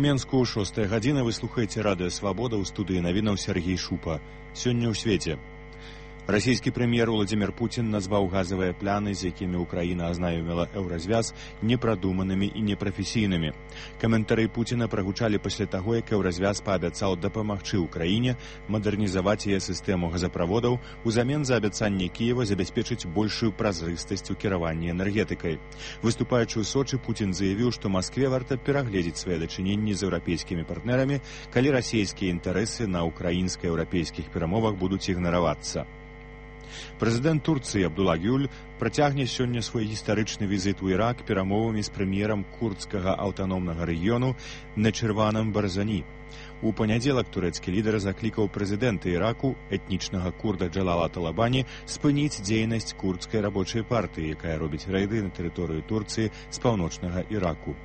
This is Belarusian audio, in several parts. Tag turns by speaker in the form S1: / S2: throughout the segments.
S1: Менску 6 гадзіна, вы слухаеце радыё Свабода, ў студыі навінаў Сергей Шупа. Сёння ў свеце. Расійскі прэм'ер Владзімір Пуцін назваў газавыя пляны, з якімі Украіна азнаёміла еўразвяз, непрадуманымі і непрафесійнымі. Каментары Пуціна прагучалі пасля таго, як еўразвяз паабяцаў дапамагчы ўкраіне мадэрнізаваць яе сістэму газаправодаў узамен за абяцанне Кіева забяспечыць большую празрыстасць у кіраванні энергетыкай. Выступаючы ў Сочы, Пуцін заявіў, што Маскве варта перагледзець свае дачыненні з еўрапейскімі партнерамі, калі расійскія інтарэсы на украінска-еўрапейскіх перамовах будуць ігнаравацца. Прэзідэнт Турцыі Абдулла Гюль працягне сёння свой гістарычны візіт у Ірак перамовамі з прэм'ерам курдскага аўтаномнага рэгіёну Нечырванам Барзані. У панядзелак турэцкі лідар заклікаў прэзідэнта Іраку, этнічнага курда Джалала Талабані, спыніць дзейнасць курдскай рабочай партыі, якая робіць рэйды на тэрыторыю Турцыі з паўночнага Іраку.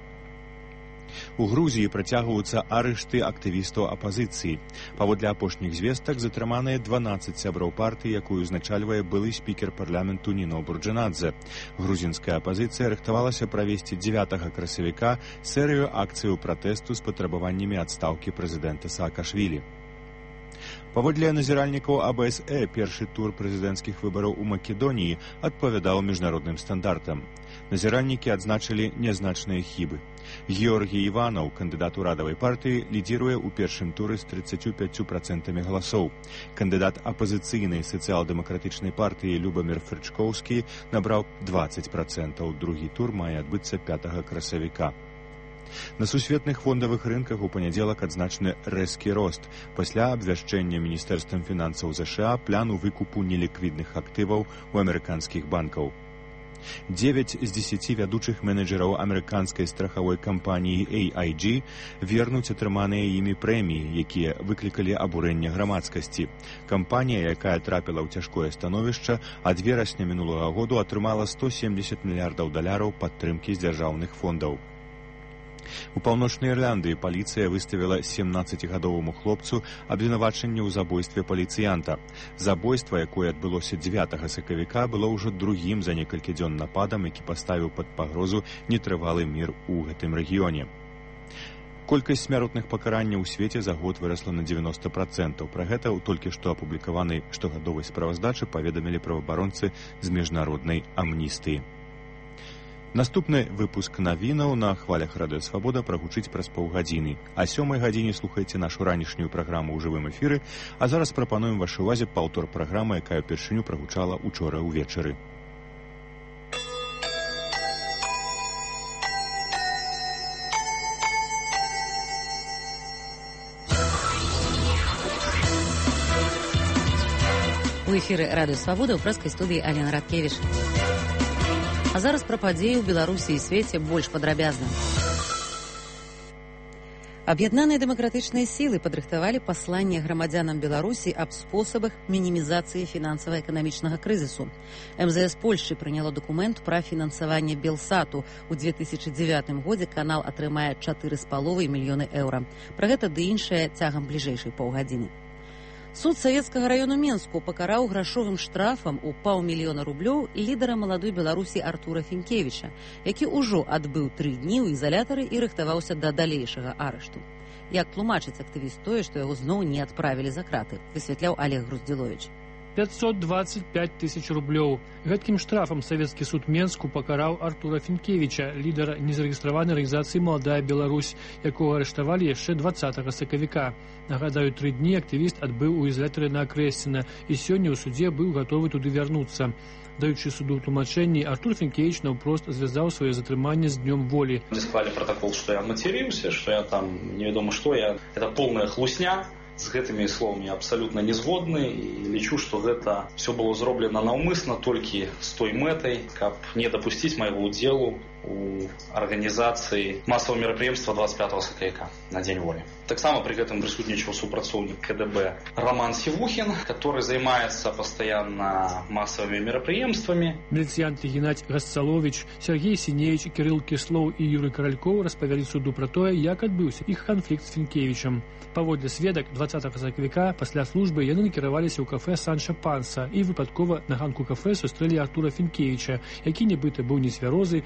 S1: У Грузіі працягваюцца арышты актывістаў апазіцыі. Паводле апошніх звестак затрыманыя 12 сяброў партыі, якую узначальвае былы спікер парламенту Ніно Бурджанадзе. Грузінская апазіцыя рыхтавалася правесці 9 красавіка серыю акцыяў пратэсту з патрабаваннямі адстаўкі прэзідэнта Саакашвілі. Паводле назіральнікаў АБСЭ, першы тур прэзідэнцкіх выбараў у Македоніі адпавядаў міжнародным стандартам. Назіральнікі адзначылі нязначныя хібы. Георгій Іванаў, кандыдат урадавай партыі, лідзіруе ў першым туры з 35% галасоў. Кандыдат апазіцыйнай сацыял-дэмакратычнай партыі Любамір Фрычкоўскі набраў 20%. Другі тур мае адбыцца 5 красавіка. На сусветных фондавых рынках у панядзелак адзначаны рэзкі рост. Пасля абвяшчэння Міністэрствам фінансаў ЗША пляну выкупу неліквідных актываў у амерыканскіх банкаў. 9 з 10 вядучых менеджераў амерыканскай страхавой кампаніі AIG вернуць атрыманыя імі прэміі, якія выклікалі абурэнне грамадскасці. Кампанія, якая трапіла ў цяжкое становішча, ад верасня мінулага году атрымала $170 мільярдаў падтрымкі з дзяржаўных фондаў. У Паўночнай Ірландыі паліцыя выставіла 17-гадоваму хлопцу абвінавачанне ў забойстве паліцыянта. Забойства, якое адбылося 9 сакавіка, было ўжо другім за некалькі дзён нападам, які паставіў пад пагрозу нетрывалы мір у гэтым рэгіёне. Колькасць смяротных пакаранняў у свеце за год вырасла на 90%. Пра гэта ў толькі што апублікаванай штогадовай справаздачы паведамілі праваабаронцы з міжнароднай амністыі. Наступны выпуск навінаў на хвалях радыё Свабода прагучыць праз паўгадзіны. А 7 гадзіне слухайце нашу ранішнюю праграму ў жывым эфіры, а зараз прапануем вашай увазе паўтор праграмы, якая ўпершыню прагучала учора ўвечары.
S2: У эфіры радыё Свабода ў прэскай студыі Алена Радкевіч. А зараз пра падзеі ў Беларусі і свеце больш падрабязна. Аб'яднаныя дэмакратычныя сілы падрыхтавалі пасланне грамадзянам Беларусі аб спосабах мінімізацыі фінансава-эканамічнага крызісу. МЗС Польшчы прыняло дакумент пра фінансаванне Белсату. У 2009 годзе канал атрымае 4,5 мільёны еўра. Пра гэта ды іншае цягам бліжэйшай паўгадзіны. Суд Савецкага раёну Менску пакараў грашовым штрафам у $500,000 лідара маладой Беларусі Артура Фінкевіча, які ўжо адбыў 3 дні ў изалятары і рыхтаваўся да далейшага арышту. Як тлумачыць актывіст тое, што яго зноў не адправілі за краты, высвятляў Олег Груздзіловіч.
S3: 525 тысяч рублёў. Гэткім штрафам Савецкі суд Менску пакараў Артура Фінкевіча, лідара незарэгістраванай арганізацыі «Маладая Беларусь», якога арыштавалі яшчэ 20 сакавіка. Нагадаю, 3 дні актывіст адбыў у ізалятары на Акрэсціна і сёння ў судзе быў гатовы туды вярнуцца. Даючы суду тлумачэнні, Артур Фінкевіч наўпрост звязаў сваё затрыманне з днём волі.
S4: Склалі протокол, што я матеріўся, што я там невядома што, это полная хлусня. З гэтымі словамі абсалютна не згодны і лічу, што гэта все было зроблена наўмысна толькі з той мэтай, каб не дапусціць майго ўдзелу у арганізацыі масавага мерапрыемства 25 сакавіка на Дзень волі. Таксама при гэтым прысутнічаў супрацоўнік КДБ Роман Сівухін, который займаецца пастаянна масавымі мерапрыемствамі.
S3: Міліцыянты Геннадзь Гасцаловіч, Сергей Сіневіч, Кірыл Кіслоў і Юрый Каралькоў распавялі суду пра тое, як адбыўся іх канфлікт з Фінкевічам. Паводле сведак, 20 сакавіка пасля службы яны накіраваліся ў кафэ Санча Панса і выпадкова на ганку кафэ сустрэлі Артура Фінкевіча, які нібыта быў нецвярозы, наступіў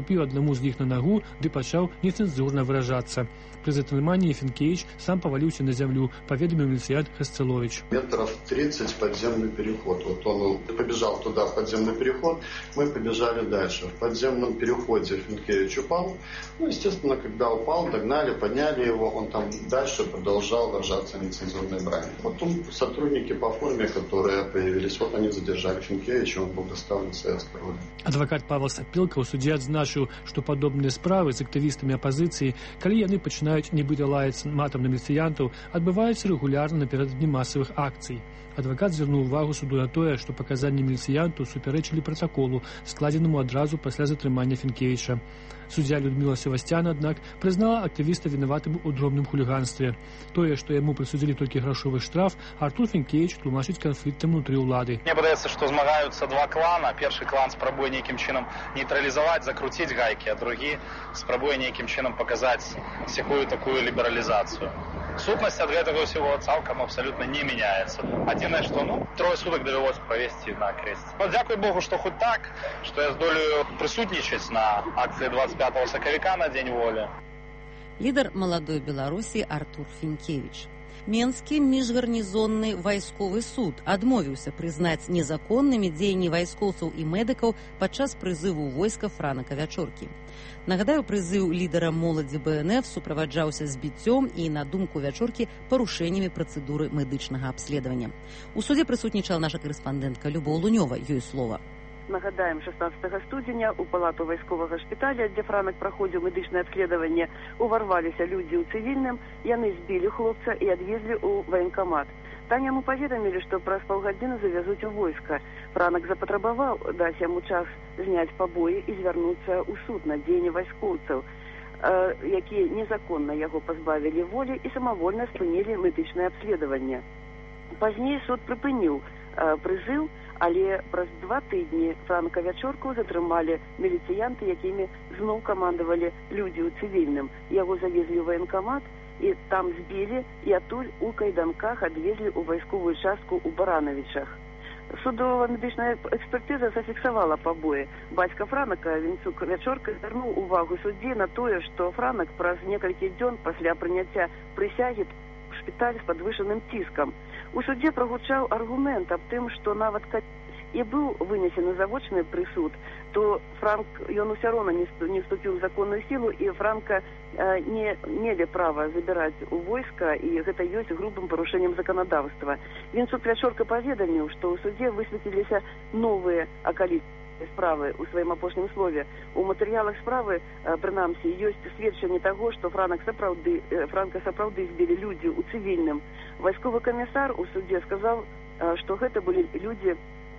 S3: наступіў аднаму з іх на нагу ды пачаў нецэнзурна выражацца. Пры затрыманні Фінкевіч сам паваліўся на зямлю, паведаміў міліцыянт Хасцелович.
S5: Метров 30 подземный переход. Вот он побежал туда, в подземный переход, мы побежали дальше. В подземном переходе Финкевич упал. Ну, естественно, когда упал, догнали, подняли его, он там дальше продолжал выражаться нецензурной бранью. Потом сотрудники по форме, которые появились, вот они задержали Финкевича, он был доставлен в советское РУД.
S3: Адвокат Павел Сапілка ў судзе адзначыў, што падобныя справы з актывістамі апазіцыі, калі яны пачынаюць нібыта лаяць матам на міліцыянтаў, адбываюцца рэгулярна напярэдадні масавых акцый. Адвакат звярнуў увагу суду на тое, што паказанні міліцыянту супярэчылі пратаколу, складзенаму адразу пасля затрымання Фінкевіча. Суддзя Людміла Севасцяна, аднак, прызнала актывіста вінаватым у дробным хуліганстве. Тое, што яму прысудзілі толькі грашовы штраф, Артур Фінкевіч тлумачыць канфліктам унутры ўлады.
S6: Мне падаецца, што змагаюцца два клана. Першы клан спрабуе нейкім чынам нейтралізаваць, закруціць гайкі, а другі спрабуе нейкім чынам паказаць сякую такую лібералізацыю. Сутнасць ад гэтага ўсяго цалкам абсалютна не мяняецца. Адзінае, што трое сутак давялося правесці на крэсце. Дзякуй Богу, што хоць так, што я здолею прысутнічаць на акцыі 25 сакавіка на Дзень волі.
S2: Лідар маладой Беларусі Артур Фінкевіч. Менскі міжгарнізонны вайсковы суд адмовіўся прызнаць незаконнымі дзеянні вайскоўцаў і медыкаў падчас прызыву войска Франака Вячоркі. Нагадаю, прызыў лідара моладзі БНФ суправаджаўся збіццём і, на думку Вячоркі, парушэннямі працэдуры медычнага абследавання. У судзе прысутнічала наша карэспандэнтка Любоў Лунёва, ёй слова.
S7: Нагадаем, 16 студзеня у палату вайсковага шпіталя, дзе Франак праходзіў медычнае абследаванне, уварваліся людзі ў цывільным, яны збілі хлопца і адвезлі ў ваенкамат. Там яму паведамілі, што праз паўгадзіны завязуць у войска. Франак запатрабаваў даць яму час зняць пабоі і звярнуцца ў суд на дзеянні вайскоўцаў, якія незаконна яго пазбавілі волі і самавольна спынілі медычнае абследаванне. Пазней суд прыпыніў прызыў, але праз 2 тыдні Франака Вячорку затрымалі міліцыянты, якімі зноў камандавалі людзі ў цывільным. Яго завезлі ў ваенкамат і там збілі, і адтуль у кайданках адвезлі ў вайсковую частку ў Баранавічах. Судова-медычная экспертыза зафіксавала пабоі. Бацька Франака, Вінцук Вячорка, звярнуў увагу суддзі на тое, што Франак праз некалькі дзён пасля прыняцця прысягі ў шпіталь з падвышаным ціскам. У судзе прагучаў аргумент аб тым, што нават калі і быў вынесены завочны прысуд, то ён усё роўна не вступіў у законную сілу, і Франка не мелі права забіраць у войска, і гэта ёсць грубым парушэннем заканадаўства. Вінцук Вячорка паведаміў, што ў судзе высветліліся новыя акалічнасці справы ў сваім апошнім слове. У матэрыялах справы, прынамсі, ёсць сведчанне таго, што Франка сапраўды збілі людзі ў цывільным. Вайсковы камісар у судзе сказаў, што гэта былі людзі,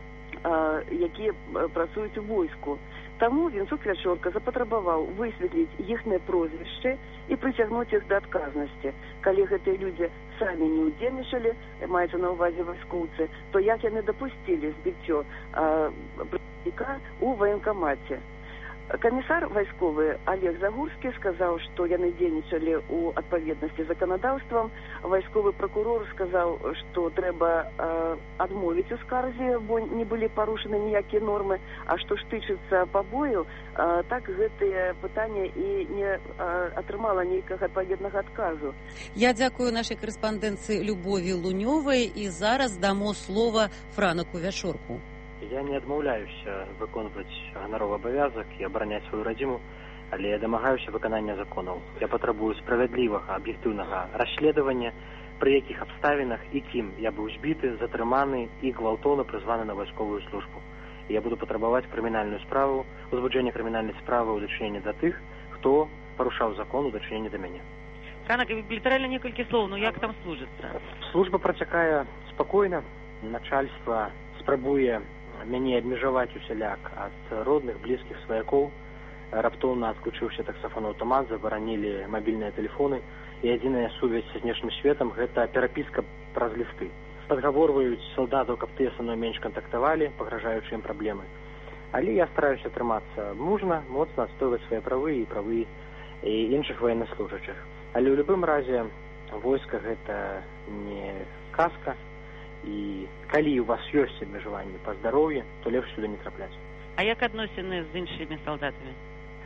S7: якія працуюць у войску. Таму Вінцук Вячорка запатрабаваў высветліць іхныя прозвішчы і прыцягнуць іх да адказнасці. Калі гэтыя людзі самі не ўдзельнічалі, маецца на ўвазе вайскоўцы, то як яны дапусцілі збіццё прадстаўніка ў ваенкамаце. Камісар вайсковы Олег Загурскі сказаў, што яны дзейнічалі ў адпаведнасці з заканадаўствам. Вайсковы пракурор сказаў, што трэба адмовіць у скарзе, бо не былі парушаны ніякія нормы. А што ж тычыцца пабою, так гэтае пытанне і не атрымала нейкага адпаведнага адказу.
S2: Я дзякую нашай карэспандэнцыі Любові Лунёвай і зараз дамо слова Франаку Вячорку.
S8: Я не адмаўляюся выконваць ганаровы абавязак і абараняць сваю радзіму, але я дамагаюся выканання законаў. Я патрабую справядлівага, аб'ектыўнага расследавання, пры якіх абставінах і кім я быў збіты, затрыманы і гвалтоўна прызваны на вайсковую службу. І я буду патрабаваць крымінальную справу, узбуджэнне крымінальнай справы ў дачыненні да тых, хто парушаў закон у дачыненні да мяне.
S9: Франак, літаральна некалькі слоў, ну як там служыцца?
S8: Служба працякае спакойна, начальства спрабуе мяне абмежаваць усяляк ад родных, блізкіх сваякоў. Раптоўна адключыўся таксафон аўтамат, забаранілі мабільныя тэлефоны, і адзіная сувязь з знешнім светам – гэта перапіска праз лісты. Падгаворваюць салдатаў, каб тыя са мной менш кантактавалі, пагражаючы ім праблемы. Але я стараюся трымацца мужна, моцна адстойваць свае правы і правы іншых военнослужачых. Але ў любым разе войска гэта не казка, і калі у вас ёсць абмежаванні па здароўі, то лепш сюды не трапляць.
S9: А як адносіны з іншымі салдатамі?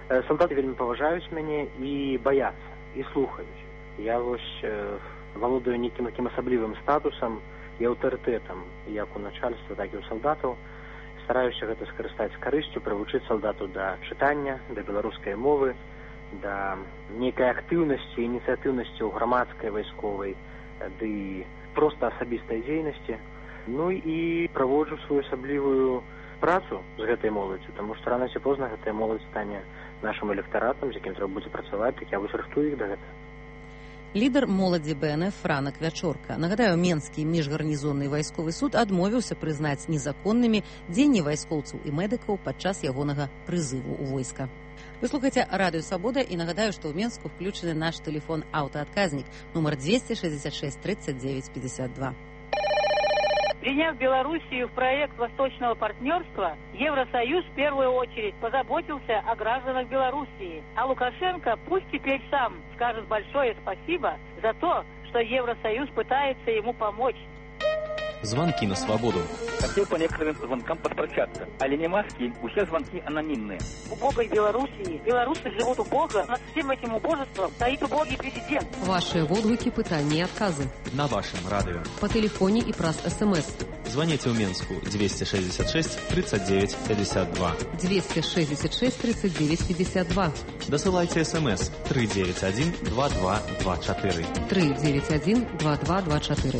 S8: Салдаты вельмі паважаюць мяне і баяцца, і слухаюць. Я валодаю нейкім такім асаблівым статусам і аўтарытэтам, як у начальства, так і ў салдатаў. Стараюся гэта скарыстаць з карысцю, прывучыць салдату да чытання, да беларускай мовы, да нейкай актыўнасці, ініцыятыўнасці ў грамадскай, вайсковай, ды проста асабістай дзейнасці. Ну і праводжу сваю асаблівую працу з гэтай моладдзю, таму што рана ці позна гэтая моладзь стане нашым электаратам, з якім трэба будзе працаваць, так я вось рыхтую іх да гэтага.
S2: Лідар моладзі БНФ Франак Вячорка. Нагадаю, Менскі міжгарнізонны вайсковы суд адмовіўся прызнаць незаконнымі дзеянні вайскоўцаў і медыкаў падчас ягонага прызыву ў войска. Вы слухаеце Радыё Свабода і нагадаю, што ў Менску включены наш тэлефон аўтаадказнік нумар 266 39 52.
S9: Приняв Белоруссию в проект Восточного партнерства, Евросоюз в первую очередь позаботился о гражданах Белоруссии. А Лукашенко пусть теперь сам скажет большое спасибо за то, что Евросоюз пытается ему помочь.
S10: Звонки на свободу.
S11: Хотел по некоторым звонкам подпрощаться. Але не маски, все звонки анонимные.
S9: Убогой Белоруссии. Белорусы живут убого. Над всем этим убожеством стоит убогий президент.
S12: Ваши водгуки, пытания и отказы.
S10: На вашем радио.
S12: По телефоне и праз СМС.
S10: Звоните в Минску 266 39 52.
S12: 266 39 52.
S10: Досылайте СМС 391 2224.
S12: 391 2224.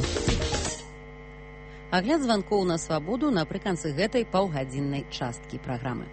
S2: Агляд званкоў на свабоду напрыканцы гэтай паўгадзіннай часткі праграмы.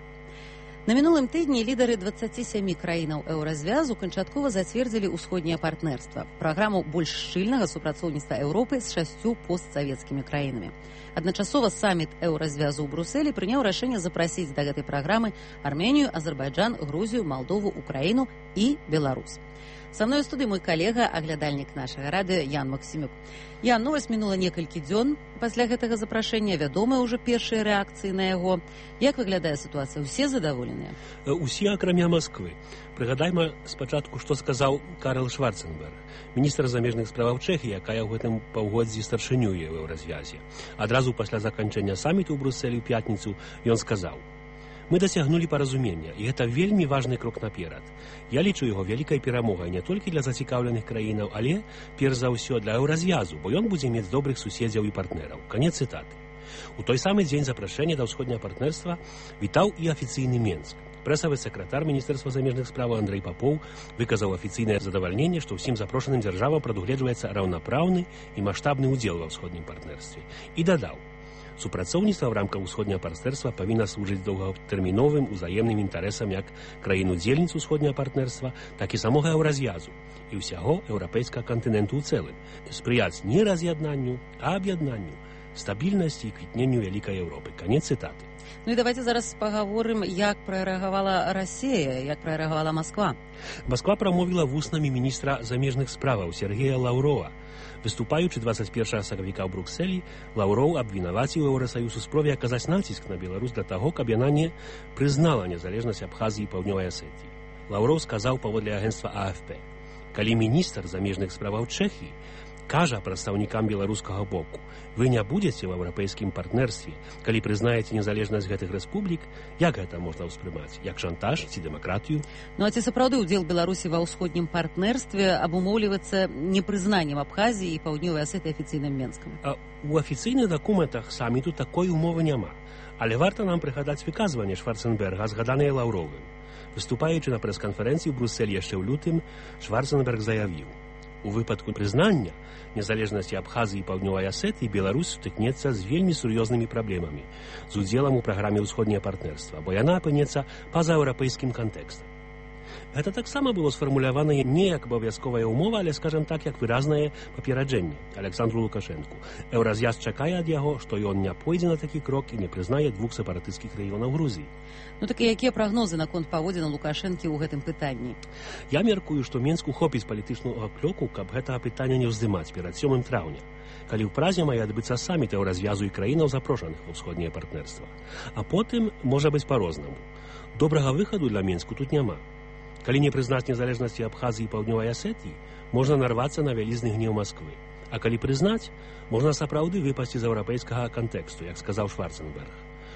S2: На мінулым тыдні лідары 27 краінаў еўразвязу канчаткова зацвердзілі ўсходняе партнерства, праграму больш шчыльнага супрацоўніцтва Еўропы з 6 постсавецкімі краінамі. Адначасова саміт еўразвязу ў Брусэлі прыняў рашэнне запрасіць да гэтай праграмы Арменію, Азербайджан, Грузію, Малдову, Украіну і Беларусь. Са мной у студыі мой калега, аглядальнік нашага радыё Ян Максімюк. Ян, вось мінула некалькі дзён пасля гэтага запрашэння, вядомыя ўжо першыя рэакцыі на яго. Як выглядае сітуацыя? Усе задаволеныя?
S13: Усе, акрамя Масквы. Прыгадайма спачатку, што сказаў Карл Шварценберг, міністр замежных справаў Чэхіі, якая ў гэтым паўгоддзі старшынюе ў еўразвязе. Адразу пасля заканчэння саміту ў Брусэлі ў пятніцу ён сказаў: «Мы дасягнулі паразумення, і гэта вельмі важны крок наперад. Я лічу яго вялікай перамогай не толькі для зацікаўленых краінаў, але, перш за ўсё, для еўразвязу, бо ён будзе мець добрых суседзяў і партнераў». Канец цытаты. У той самы дзень запрашэння да ўсходняга партнерства вітаў і афіцыйны Менск. Прэсавы сакратар Міністэрства замежных справаў Андрэй Папоў выказаў афіцыйнае задавальненне, што ўсім запрошаным дзяржавам прадугледжваецца раўнапраўны і маштабны ўдзел ва ўсходнім партнерстве. І дадаў: супрацоўніцтва ў рамках усходняга партнерства павінна служыць доўгатэрміновым узаемным інтарэсам як краін-удзельніц усходняга партнерства, так і самога еўразвязу і ўсяго еўрапейскага кантыненту ў цэлым, спрыяць не раз'яднанню, а аб'яднанню, стабільнасці і квітненню вялікай Еўропы. Канец цытаты.
S2: Ну і давайте зараз пагаворым, як прарэагавала Расія, як прарэагавала Масква.
S13: Масква прамовіла вуснамі міністра замежных справаў Сергея Лаўрова. Выступаючы 21 сакавіка ў Бруксэлі, Лаўроў абвінаваціў Еўрасаюз у спробе аказаць націск на Беларусь для таго, каб яна не прызнала незалежнасць Абхазіі і Паўднёвай Асетіі. Лаўроў сказаў паводле агенцтва АФП: «Калі міністр замежных справаў Чэхіі кажа прадстаўнікам беларускага боку: вы не будзеце ў еўрапейскім партнерстве, калі прызнаеце незалежнасць гэтых рэспублік, як гэта можна ўспрымаць? Як шантаж ці дэмакратыю?»
S2: Ну а ці сапраўды ўдзел Беларусі ва ўсходнім партнерстве абумоўліваецца непрызнаннем Абхазіі і Паўднёвай Асетыі афіцыйным Менскам?
S13: У афіцыйных дакументах саміту такой умовы няма. Але варта нам прыгадаць выказванне Шварценберга, згаданае Лаўровым. Выступаючы на прэс-канферэнцыі ў Брусэлі яшчэ ў лютым, Шварценберг заявіў: «У выпадку прызнання незалежнасці Абхазіі і Паўднёвай Асетыі Беларусь сутыкнецца з вельмі сур'ёзнымі праблемамі з удзелам у праграме ўсходняе партнерства, бо яна апынецца па-за еўрапейскім кантэкстам». Гэта таксама было сфармулявана не як абавязковая ўмова, але, скажам так, як выразнае папераджэнне Александру Лукашэнку. Еўразвяз чакае ад яго, што ён не пойдзе на такі крок і не прызнае двух сепаратысцкіх рэгіёнаў Грузіі.
S2: Ну так і якія прагнозы наконт паводзін Лукашэнкі ў гэтым пытанні?
S13: Я меркую, што Менску хопіць палітычнага клёку, каб гэтага пытання не ўздымаць перад 7 траўня, калі ў Празе мае адбыцца саміт еўразвязу і краінаў, запрошаных ва ўсходняе партнерства. А потым можа быць па-рознаму. Добрага выхаду для Менску тут няма. Калі не прызнаць незалежнасці Абхазіі і Паўднёвай Асетіі, можна нарвацца на вялізны гнеў Масквы. А калі прызнаць, можна сапраўды выпасці з еўрапейскага кантэксту, як сказаў Шварценберг.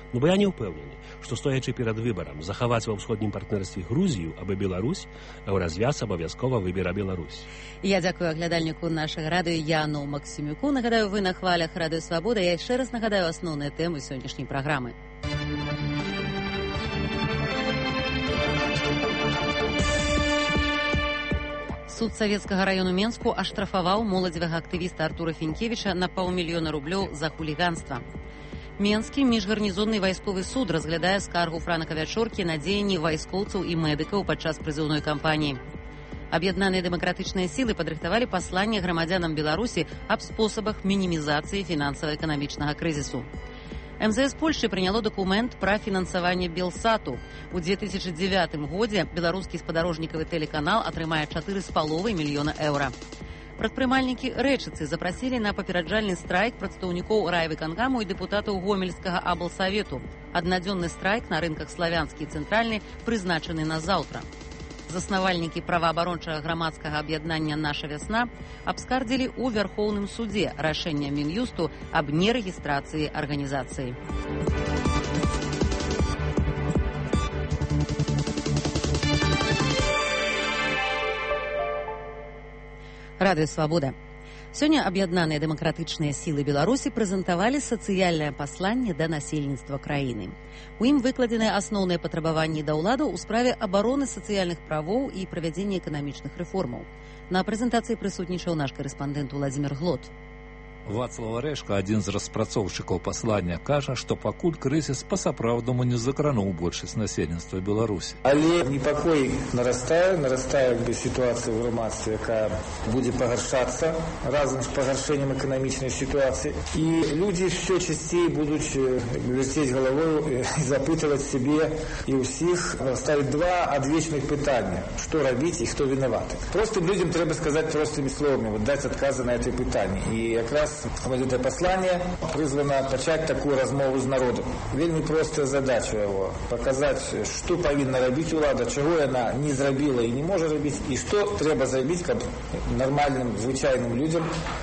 S13: Ну, бо я не ўпэўнены, што стоячы перад выбарам захаваць ва ўсходнім партнерстве Грузію або Беларусь, Еўразвяз абавязкова выбера Беларусь.
S2: Я дзякую аглядальніку нашага радыё Яну Максімюку. Нагадаю, вы на хвалях Радыё Свабода. Я яшчэ раз нагадаю асноўныя тэмы сённяшняй праграмы. Суд Савецкага раёну Менску аштрафаваў моладзевага актывіста Артура Фінкевіча на $500 000 за хуліганства. Менскі міжгарнізонны вайсковы суд разглядае скаргу Франака Вячоркі на дзеянні вайскоўцаў і медыкаў падчас прызыўной кампаніі. Аб'яднаныя дэмакратычныя сілы падрыхтавалі пасланне грамадзянам Беларусі аб спосабах мінімізацыі фінансава-эканамічнага крызісу. МЗС Польшчы прыняло дакумент пра фінансаванне Белсату. У 2009 годзе беларускі спадарожнікавы тэлеканал атрымае €4,5 мільёна. Прадпрымальнікі Рэчыцы запрасілі на папераджальны страйк прадстаўнікоў райвыканкаму і дэпутатаў гомельскага аблсавету. Аднадзённы страйк на рынках Славянскі і Цэнтральны прызначаны на заўтра. Заснавальнікі праваабарончага грамадскага аб'яднання «Наша вясна» абскардзілі ў Вярхоўным судзе рашэнне Мін'юсту аб нерэгістрацыі арганізацыі. Радыё Свабода. Сёння аб'яднаныя дэмакратычныя сілы Беларусі прэзентавалі сацыяльнае пасланне да насельніцтва краіны. У ім выкладзеныя асноўныя патрабаванні да ўладаў у справе абароны сацыяльных правоў і правядзення эканамічных рэформаў. На прэзентацыі прысутнічаў наш карэспандэнт Уладзімір Глот.
S14: Вацлав Арэшка, адзін з распрацоўшчыкаў паслання, кажа, што пакуль крызіс па-сапраўднаму не закрануў большасць насельніцтва Беларусі.
S15: Але непакой нарастае сітуацыя ў грамадстве, якая будзе пагаршацца разам з пагаршэннем эканамічнай сітуацыі. І людзі ўсё часцей будуць вярцець галавою і запытваць сябе і ўсіх, ставіць два адвечных пытання: што рабіць і хто вінаваты. Простым людзям трэба сказаць простымі словамі, даць адказы на гэтае пытанне. І якраз это послание призвано начать такую размову с народом. Вельми простая задача его – показать, что повинна робить улада, чего она не зробила и не может робить, и что треба зробить как нормальным, звычайным людям.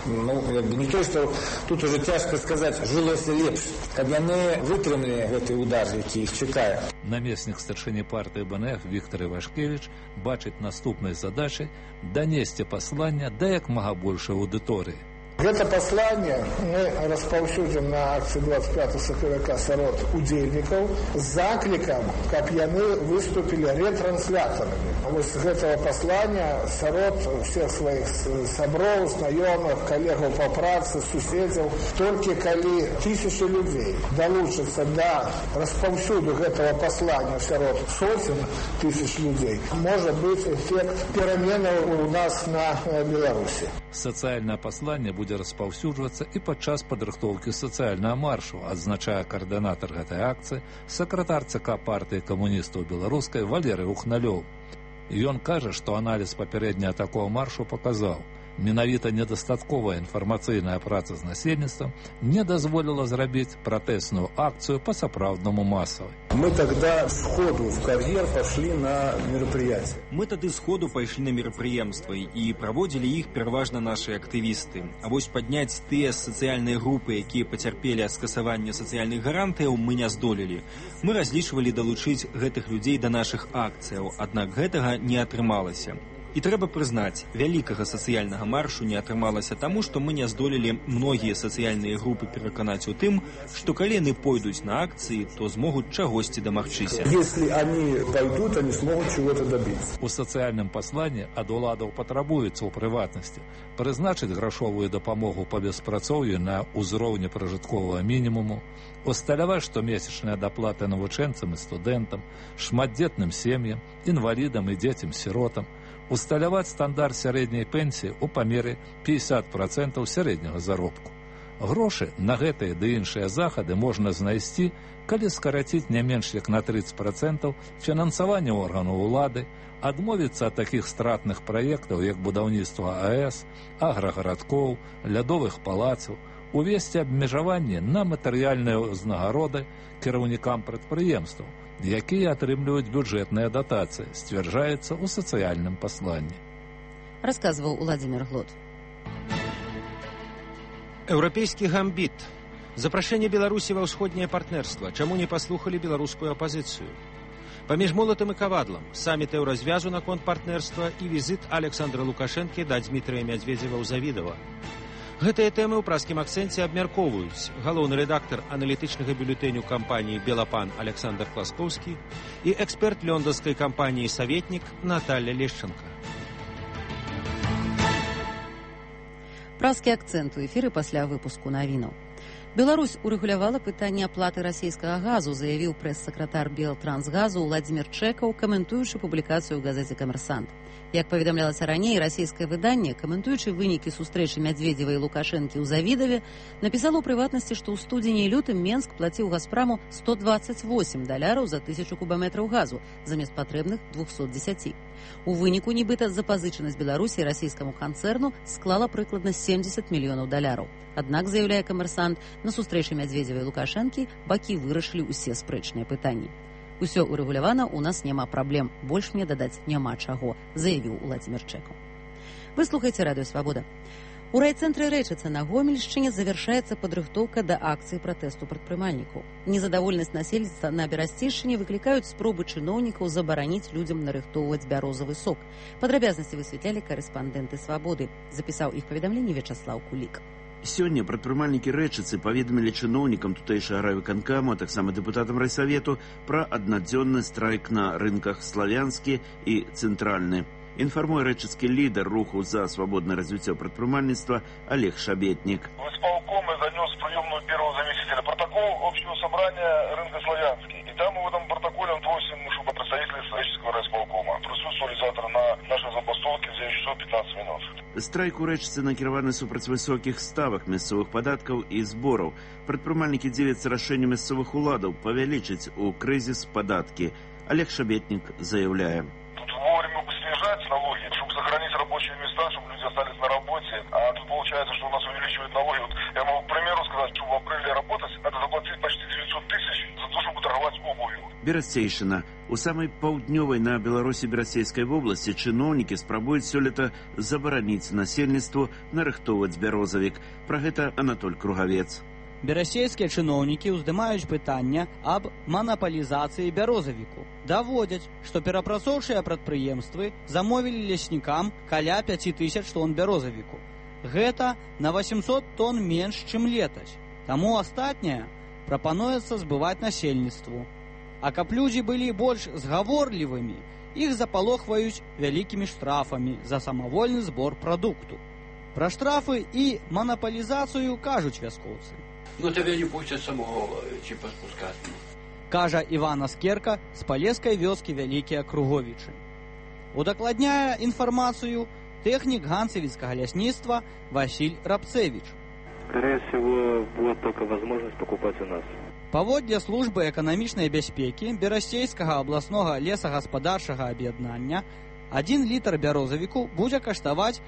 S15: Не то, что тут уже тяжко сказать, жилося лепш, как яны вытрымлі гэты удар, які іх чакае.
S14: Намеснік старшыні партыі БНФ Віктор Івашкевіч бачыць наступнай задачай данесці паслання да як мага большай аўдыторыі.
S16: Это послание мы распаўсюдзім на акции 25 сакавіка сярод удзельнікаў з заклікам, каб яны выступили ретранслятарамі. Вось гэтага послання сярод всех сваіх сяброў, знаёмых, калегаў па працы, суседзяў. Толькі калі тысячи людзей далучацца да распаўсюду гэтага послання сярод сотен тысяч людзей, можа быць эффект пераменаў у нас на Беларусі.
S14: Сацыяльнае пасланне будзе распаўсюджвацца і падчас падрыхтоўкі сацыяльнага маршу, адзначае каардынатар гэтай акцыі, сакратар ЦК партыі камуністаў беларускай Валерый Ухналёў. Ён кажа, што аналіз папярэдняга такога маршу паказаў, менавіта недастатковая інфармацыйная праца з насельніцтвам не дазволіла зрабіць пратэсную акцыю па-сапраўднаму масавай.
S16: Мы тогда сходу в кар'ер пошли на мероприятия.
S17: Мы тады сходу пайшлі на мерапрыемствы і праводзілі іх пераважна нашы актывісты. А вось падняць тыя сацыяльныя групы, якія пацярпелі ад скасавання сацыяльных гарантыяў, мы не здолелі. Мы разлічвалі далучыць гэтых людзей да нашых акцыяў, аднак гэтага не атрымалася. І трэба прызнаць, вялікага сацыяльнага маршу не атрымалася таму, што мы не здолелі многія сацыяльныя групы пераканаць у тым, што калі яны пойдуць на акцыі, то змогуць чагосьці дамагчыся.
S16: Если они пойдут, они смогут чего-то добиться.
S14: У сацыяльным пасланні ад уладаў патрабуецца ў прыватнасці прызначыць грашовую дапамогу па беспрацоўю на ўзроўні пражытковага мінімуму, усталяваць штомесячныя даплаты навучэнцам і студэнтам, шматдзетным сем'ям, інвалідам і дзецям-сіротам, усталяваць стандарт сярэдняй пенсіі ў памеры 50% сярэдняга заробку. Грошы на гэтыя ды іншыя захады можна знайсці, калі скараціць не менш як на 30% фінансавання органаў улады, адмовіцца ад такіх стратных праектаў, як будаўніцтва АЭС, аграгарадкоў, лядовых палацаў, увесці абмежаванні на матэрыяльныя ўзнагароды кіраўнікам прадпрыемстваў, якія атрымліваюць бюджэтныя датацыі, сцвярджаецца ў сацыяльным пасланні.
S2: Расказваў Уладзімір Глот.
S18: Еўрапейскі гамбіт. Запрашэнне Беларусі ва ўсходняе партнерства. Чаму не паслухалі беларускую апазіцыю? Паміж молатам і кавадлам саміт еўразвязу наконт партнерства і візіт Александра Лукашэнкі да Дмітрыя Мядзведзева ў Завідава. Гэтыя тэмы ў праскім акцэнце абмяркоўваюць галоўны рэдактар аналітычнага бюлетэню кампаніі «Белапан» Александр Класкоўскі і эксперт лёнданскай кампаніі «Саветнік» Наталья Лешченко.
S2: Праскі акцэнт у эфіры пасля выпуску навінаў. Беларусь урэгулявала пытанне аплаты расійскага газу, заявіў прэс-сакратар Белтрансгазу Владзімір Чэкаў, каментуючы публікацыю ў газеце «Камерсант». Як паведамлялася раней, расійскае выданне, каментуючы вынікі сустрэчы Мядзведзева і Лукашэнкі ў Завідаве, напісала ў прыватнасці, што ў студзені і лютым Менск плаціў «Газпраму» $128 за 1000 кубаметраў газу, замест патрэбных 210. У выніку, нібыта, запазычанасць Беларусі расійскаму канцэрну склала прыкладна $70 мільёнаў. Аднак, заяўляе «Камерсант», на сустрэчы Мядзведзева і Лукашэнкі бакі вырашылі ўсе спрэчныя пытанні. Усё урэгулявана, у нас няма праблем. Больш мне дадаць няма чаго, заявіў Владзімір Чэкаў. Вы слухаеце радыё «Свабода». У райцэнтры Рэчыца на Гомельшчыне завяршаецца падрыхтоўка да акцыі пратэсту прадпрымальнікаў. Незадаволенасць насельніцтва на Берасцейшчыне выклікаюць спробы чыноўнікаў забараніць людзям нарыхтоўваць бярозавы сок. Падрабязнасці высвятлялі карэспандэнты «Свабоды». Запісаў іх паведамленне Вячаслаў Кулік.
S19: Сёння прадпрымальнікі Рэчыцы паведамілі чыноўнікам тутэйшага райвыканкаму, а таксама дэпутатам райсавету пра аднадзённы страйк на рынках Славянскі і Цэнтральны. Інфармуе рэчыцкі лідар руху за свабоднае развіццё прадпрымальніцтва Олег Шабетнік.
S20: В исполком занес в приемную первого заместителя протокол общего собрания рынка Славянский. И там в этом протоколе он просим, чтобы представители Рэчыцкого райисполкома присутствовали завтра на нашей забастовке в 9 часов 15 минут.
S19: Страйк у Рэчыцы накіраваны супраць высокіх ставак мясцовых падаткаў і збораў. Прадпрымальнікі дзівяцца рашэнню мясцовых уладаў павялічыць у крызіс падаткі. Олег Шабетнік заяўляе.
S20: Тут вовремя бы снижать налоги, чтобы сохранить рабочие места, чтобы люди остались на работе. А тут получается, что у нас увеличивают налоги. Вот я могу, к примеру, сказать, что в апреле работать, надо заплатить почти 900 тысяч за то, чтобы торговать обувью.
S19: Берасцейшына. У самай паўднёвай на Беларусі Берасцейскай вобласці чыноўнікі спрабуюць сёлета забараніць насельніцтву нарыхтоўваць бярозавік. Пра гэта Анатоль Кругавец.
S21: Берасцейскія чыноўнікі ўздымаюць пытанне аб манапалізацыі бярозавіку. Даводзяць, што перапрацоўчыя прадпрыемствы замовілі леснікам каля 5000 тонн бярозавіку. Гэта на 800 тонн менш, чым летась. Таму астатняе прапануецца збываць насельніцтву. А каб людзі былі больш згаворлівымі, іх запалохваюць вялікімі штрафамі за самавольны збор прадукту. Пра штрафы і манапалізацыю кажуць вяскоўцы.
S22: Ну, тебе не пустят самого, типа, спускать.
S21: Кажа Іван Аскерка з палескай вёскі Вялікія Круговічы. Удакладняе інфармацыю тэхнік ганцевіцкага лясніцтва Васіль Рабцевіч.
S23: Скорее всего, будет только возможность покупать у нас.
S21: Паводле службы эканамічнай бяспекі Берасцейскага абласнога лесагаспадарчага аб'яднання 1 літр бярозавіку будзе каштаваць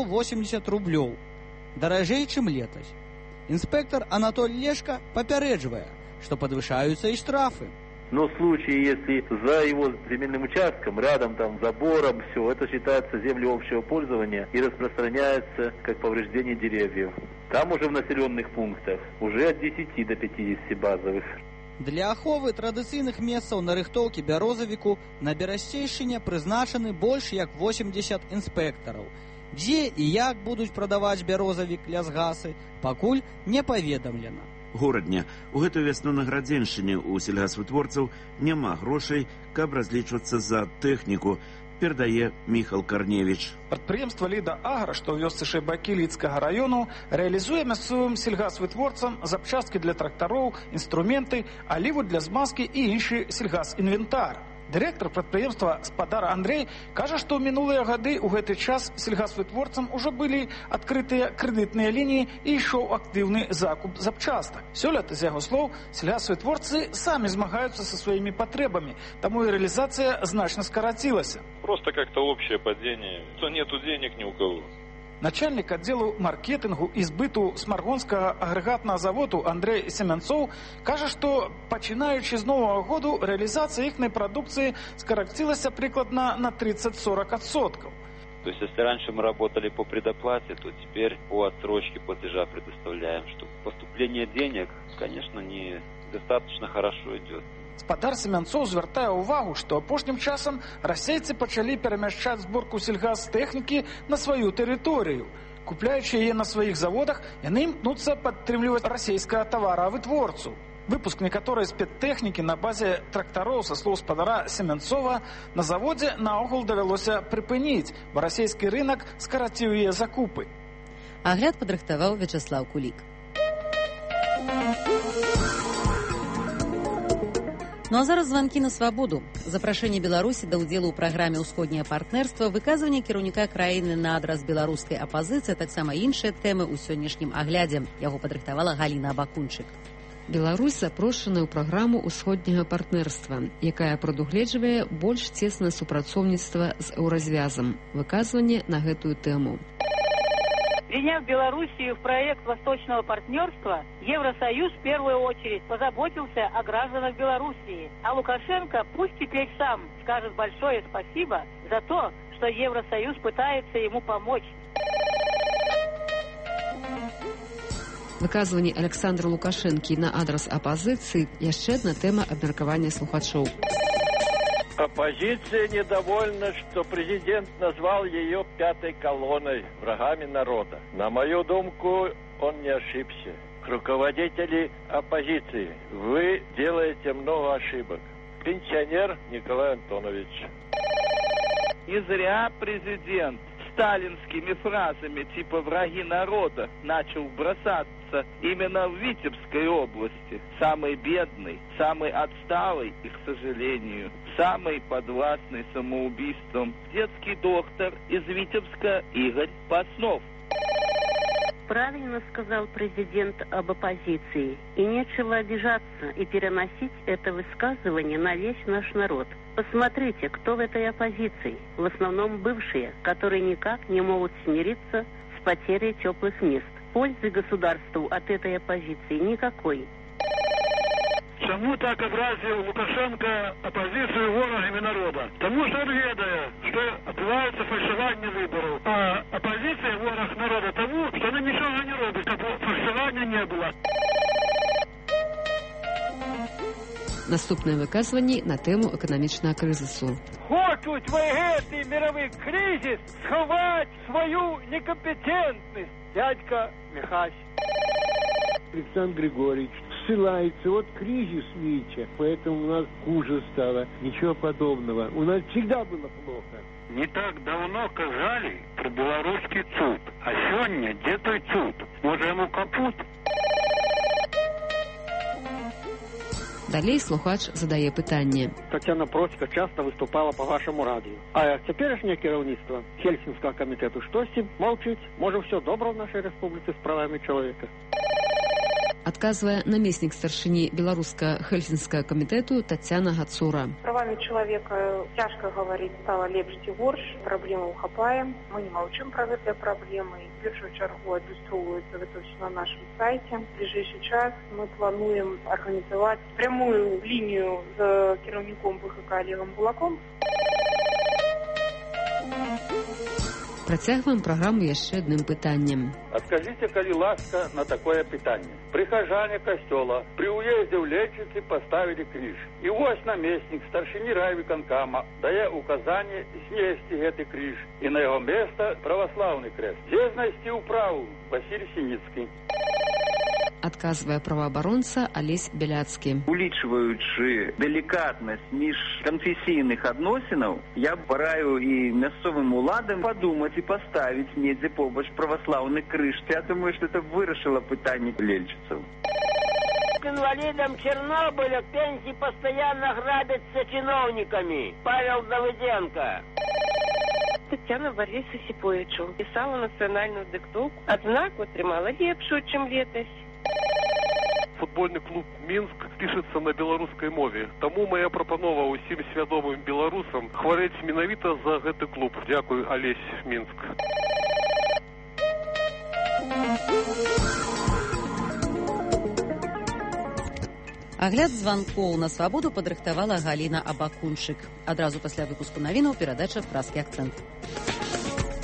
S21: 180 рублёў, даражэй, чым летась. Инспектор Анатоль Лешко попередживая, что подвышаются и штрафы.
S23: Но в случае, если за его земельным участком, рядом там забором, все, это считается землей общего пользования и распространяется как повреждение деревьев. Там уже в населенных пунктах уже от 10 до 50 базовых.
S21: Для аховы традыцыйных месцаў нарыхтоўкі бярозавіку на Берасцейшчыне прызначаны больш як 80 інспектараў. Дзе і як будуць прадаваць бярозавік лясгасы, пакуль не паведамлена.
S19: Горадня. У гэтую вясну на Градзеншчыне у сельгасвытворцаў няма грошай, каб разлічвацца за тэхніку, перадае Міхал Карневіч.
S24: Прадпрыемства «Ліда Агра», што ў вёсцы Шэйбакі Лідскага раёну, рэалізуе мясцовым сельгасвытворцам запчасткі для трактароў, інструменты, аліву для змазкі і іншы сельгасінвентар. Дырэктар прадпрыемства спадар Андрей кажа, што ў мінулыя гады ў гэты час сельгасвытворцам ужо былі адкрытыя крэдытныя лініі і ішоў актыўны закуп запчастак. Сёлета, з яго слоў, сельгасвытворцы самі змагаюцца са сваімі патрэбамі, таму і рэалізацыя значна скарацілася.
S25: Просто как-то общее падение, что нету денег ни у кого.
S24: Начальник отделу маркетингу и збыту Смаргонского агрегатного заводу Андрей Семенцов кажа, что пачинаючи з нового году реализация ихней продукции скоротилась прикладно на 30-40%.
S1: То есть, если раньше мы работали по предоплате, то теперь по отсрочке платежа предоставляем, что поступление денег, конечно, не достаточно хорошо идет.
S24: Гаспадар Семянцоў звяртае ўвагу, што апошнім часам расейцы пачалі перамяшчаць зборку сельгазтэхнікі на сваю тэрыторыю. Купляючы яе на сваіх заводах, яны імкнуцца падтрымліваць расійскага таваравытворцу. Выпуск некаторай спецтэхнікі на базе трактароў, са слоў гаспадара Семянцова, на заводзе наогул давялося прыпыніць, бо расійскі рынак скараціў яе закупы.
S2: Агляд падрыхтаваў Вячаслаў Кулік. Ну а зараз званкі на свабоду. Запрашэнне Беларусі да ўдзелу ў праграме «Усходняе партнерства», выказванне кіраўніка краіны на адрас беларускай апазіцыі, таксама іншыя тэмы ў сённяшнім аглядзе. Яго падрыхтавала Галіна Абакунчык.
S12: Беларусь запрошана ў праграму «Усходняга партнерства», якая прадугледжвае больш цеснае супрацоўніцтва з еўразвязам. Выказванне на гэтую тэму.
S9: Приняв Белоруссию в проект Восточного партнерства, Евросоюз в первую очередь позаботился о гражданах Белоруссии. А Лукашенко пусть теперь сам скажет большое спасибо за то, что Евросоюз пытается ему помочь.
S12: Выказванне Александра Лукашэнкі на адрас апозіцыі яшчэ адна тэма абмеркавання слухачоў.
S3: Оппозиция недовольна, что президент назвал ее пятой колонной, врагами народа. На мою думку, он не ошибся. Руководители оппозиции, вы делаете много ошибок. Пенсионер Николай Антонович.
S23: Не зря президент сталинскими фразами типа «враги народа» начал бросаться именно в Витебской области. Самый бедный, самый отсталый и, к сожалению, самый подвластный самоубийством детский доктор из Витебска Игорь Паснов.
S4: Правильно сказал президент об оппозиции. И нечего обижаться и переносить это высказывание на весь наш народ. Посмотрите, кто в этой оппозиции. В основном бывшие, которые никак не могут смириться с потерей теплых мест. Пользы государству от этой оппозиции никакой.
S3: Чому так образил Лукашенко оппозицию ворогами народа? Тому что он ведает, что отбывается фальшивание выборов. А оппозиция ворог народа тому, что она ничего не робит, чтобы фальшивания не было.
S12: Наступнае выказванне на тэму эканамічнага крызісу.
S3: Хочуть в гэты мировый кризис сховать свою некомпетентность. Дядька Михась.
S5: Александр Григорьевич ссылается, вот кризис, видите, поэтому у нас хуже стало. Ничего подобного. У нас всегда было плохо.
S3: Не так давно казали про белорусский цуд. А сегодня где той цуд? Может, ему капут?
S12: Далей слухач задае пытанне.
S6: Тетяна Процька часто выступала по вашему радио. А теперешнее кіраўніцтва Хельсинского комитета что с ним? Молчить. Может, все добро в нашей республике с правами человека?
S12: Адказвае намеснік старшыні беларуска-хельсінскага камітэту Тацяна Гацура.
S26: Правами человека тяжко говорить стало лепш ці горш. Проблему ухапаем. Мы не молчим про гэтыя праблемы. В першую чаргу адлюстроўваецца гэта ўсё на нашем сайте. В ближайший час мы плануем организовать прямую линию с кіраўніком ВХК Олегом Булаком.
S12: Працягваем праграму яшчэ адным пытаннем.
S3: Адкажыце, калі ласка, на такое пытанне. Прихожане костела при уезде в Лечицы поставили крыж. И вось наместник старшыні райвыканкама дае указание снести гэты крыж. И на его место православный крест. Где знайсці ўправу? Василий Синицкий.
S12: Адказвае праваабаронца Алесь Бяляцкі.
S27: Улічваючы делікатнасць міжканфесійных адносінаў, я параю і мясцовым уладам падумаць і паставіць недзе побач праваслаўны крыж. Я думаю, что это вырашыла пытанне лельчыцаў.
S28: К инвалидам Чернобыля пенсии постоянно грабятся чиновниками. Павел Давыденко.
S26: Тетяна Борису Сіповичу писала національну диктовку, однак отримала лепшу, чим летась.
S29: Футбольный клуб «Минск» пишется на белорусской мове. Тому моя прапанова усім свядомым беларусам хварэць менавіта за гэты клуб. Дякую, Алесь, Минск.
S2: Агляд званкоў на свабоду падрыхтавала Галіна Абакунчык. Адразу пасля выпуску навінаў перадача «Празкі акцэнт».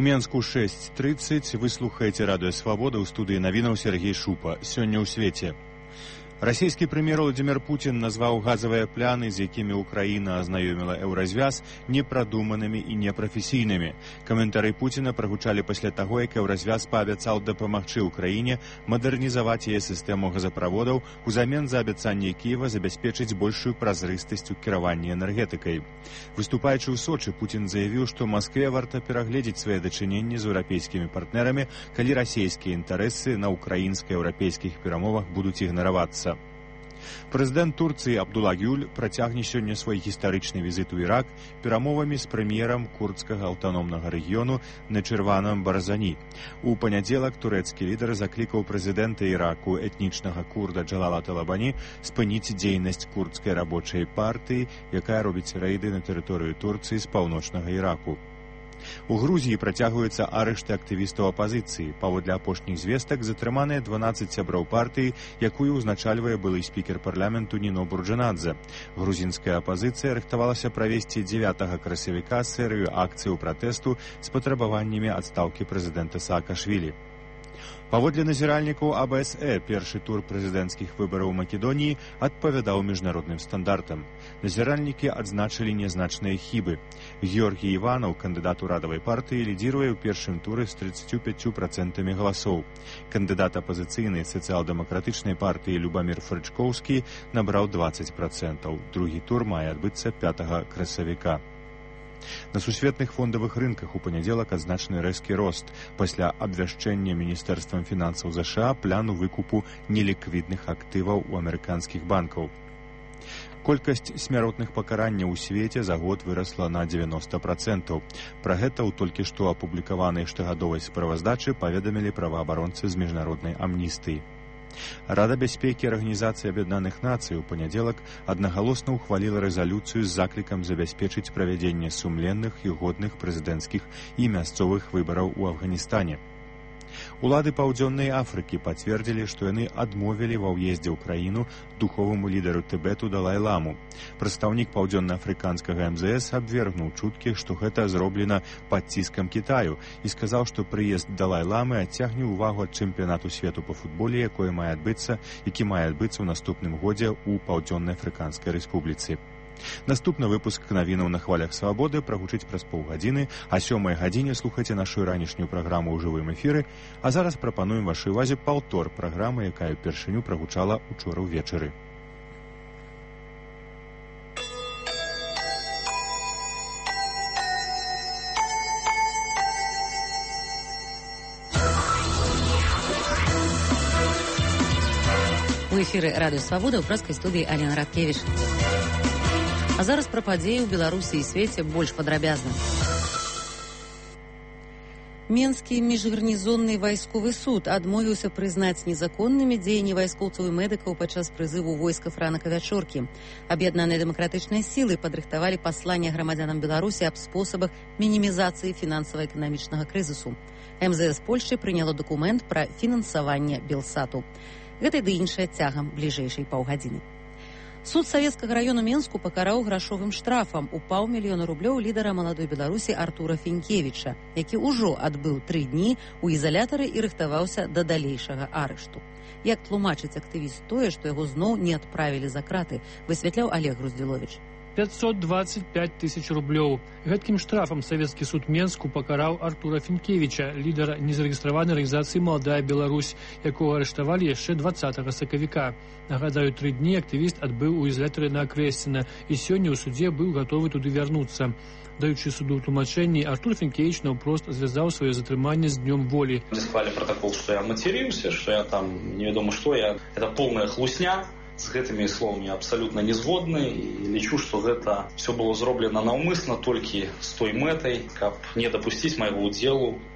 S7: Менску 6:30. Вы слухаеце радыё Свабода, ў студыі навінаў Сергей Шупа. Сёння ў свеце. Расійскі прэм'ер Владзімір Пуцін назваў газавыя пляны, з якімі Украіна азнаёміла еўразвяз, непрадуманымі і непрафесійнымі. Каментары Пуціна прагучалі пасля таго, як еўразвяз паабяцаў дапамагчы ўкраіне мадэрнізаваць яе сістэму газаправодаў узамен за абяцанне Кіева забяспечыць большую празрыстасць у кіраванні энергетыкай. Выступаючы ў Сочы, Пуцін заявіў, што Маскве варта перагледзець свае дачыненні з еўрапейскімі партнерамі, калі расійскія інтарэсы на украінска-еўрапейскіх перамовах будуць ігнаравацца. Прэзідэнт Турцыі Абдулла Гюль працягне сёння свой гістарычны візіт у Ірак перамовамі з прэм'ерам курдскага аўтаномнага рэгіёну Нечырванам Барзані. У панядзелак турэцкі лідар заклікаў прэзідэнта Іраку этнічнага курда Джалала Талабані спыніць дзейнасць курдскай рабочай партыі, якая робіць рэйды на тэрыторыю Турцыі з паўночнага Іраку. У Грузіі працягваюцца арышты актывістаў апазіцыі. Паводле апошніх звестак затрыманыя 12 сяброў партыі, якую ўзначальвае былы спікер парламенту Ніно Бурджанадзе. Грузінская апазіцыя рыхтавалася правесці 9 красавіка серыю акцыяў пратэсту з патрабаваннямі адстаўкі прэзідэнта Саакашвілі. Паводле назіральнікаў АБСЭ, першы тур прэзідэнцкіх выбараў у Македоніі адпавядаў міжнародным стандартам. Назіральнікі адзначылі нязначныя хібы. Георгій Іванаў, кандыдат урадавай партыі, лідзіруе ў першым туры з 35% галасоў. Кандыдат апазіцыйнай сацыял-дэмакратычнай партыі Любамір Фрычкоўскі набраў 20%. Другі тур мае адбыцца 5 красавіка. На сусветных фондавых рынках у панядзелак адзначаны рэзкі рост пасля абвяшчэння Міністэрствам фінансаў ЗША плану выкупу неліквідных актываў у амерыканскіх банкаў. Колькасць смяротных пакаранняў у свеце за год вырасла на 90%. Пра гэта ў толькі што апублікаванай штогадовай справаздачы паведамілі праваабаронцы з міжнароднай амністыі. Рада бяспекі Арганізацыі Аб'яднаных Нацый у панядзелак аднагалосна ўхваліла рэзалюцыю з заклікам забяспечыць правядзенне сумленных і годных прэзідэнцкіх і мясцовых выбараў у Афганістане. Улады Паўдзённай Афрыкі пацвердзілі, што яны адмовілі ва ўездзе ў краіну духоваму лідару Тыбету Далай-ламу. Прадстаўнік паўдзённа-афрыканскага МЗС абвергнуў чуткі, што гэта зроблена пад ціскам Кітаю і сказаў, што прыезд Далай-ламы адцягне ўвагу ад чэмпіянату свету па футболе, які мае адбыцца ў наступным годзе ў Паўдзённа-афрыканскай рэспубліцы. Наступны выпуск навінаў на хвалях Свабоды прагучыць праз паўгадзіны, а 7 гадзіне слухайце нашу ранішнюю праграму ў жывым эфіры, а зараз прапануем вашай увазе паўтор праграмы, якая ўпершыню прагучала учора ўвечары.
S2: У эфіры радыё Свабода ў пражскай студыі Алена Радкевіч. А зараз пра падзеі ў Беларусі і свеце больш падрабязна. Менскі міжгарнізонны вайсковы суд адмовіўся прызнаць незаконнымі дзеянні вайскоўцаў і медыкаў падчас прызыву войска Франка Вячоркі. Аб'яднаныя дэмакратычныя сілы падрыхтавалі пасланне грамадзянам Беларусі аб спосабах мінімізацыі фінансава-эканамічнага крызісу. МЗС Польшчы прыняла дакумент пра фінансаванне Белсату. Гэта ды іншае цягам бліжэйшай паўгадзіны. Суд Савецкага раёну Менску пакараў грашовым штрафам у $500 000 лідара маладой Беларусі Артура Фінкевіча, які ўжо адбыў 3 дні ў ізалятары і рыхтаваўся да далейшага арышту. Як тлумачыць актывіст тое, што яго зноў не адправілі за краты, высвятляў Олег Груздзіловіч.
S8: 525 000 рублёў. Гэткім штрафам Савецкі суд Менску пакараў Артура Фінкевіча, лідара незарэгістраванай арганізацыі «Маладая Беларусь», якога арыштавалі яшчэ 20 сакавіка. Нагадаю, 3 дні актывіст адбыў у ізалятары на Акрэсціна і сёння ў судзе быў гатовы туды вярнуцца. Даючы суду тлумачэнні, Артур Фінкевіч наўпрост звязаў сваё затрыманне з днём волі.
S10: Склалі протокол, што я матеріўся, што я там невядома што, это полная хлусня. З гэтымі словамі абсалютна не згодны і лічу, што гэта все было зроблена наўмысна толькі з той мэтай, каб не дапусціць майго ўдзелу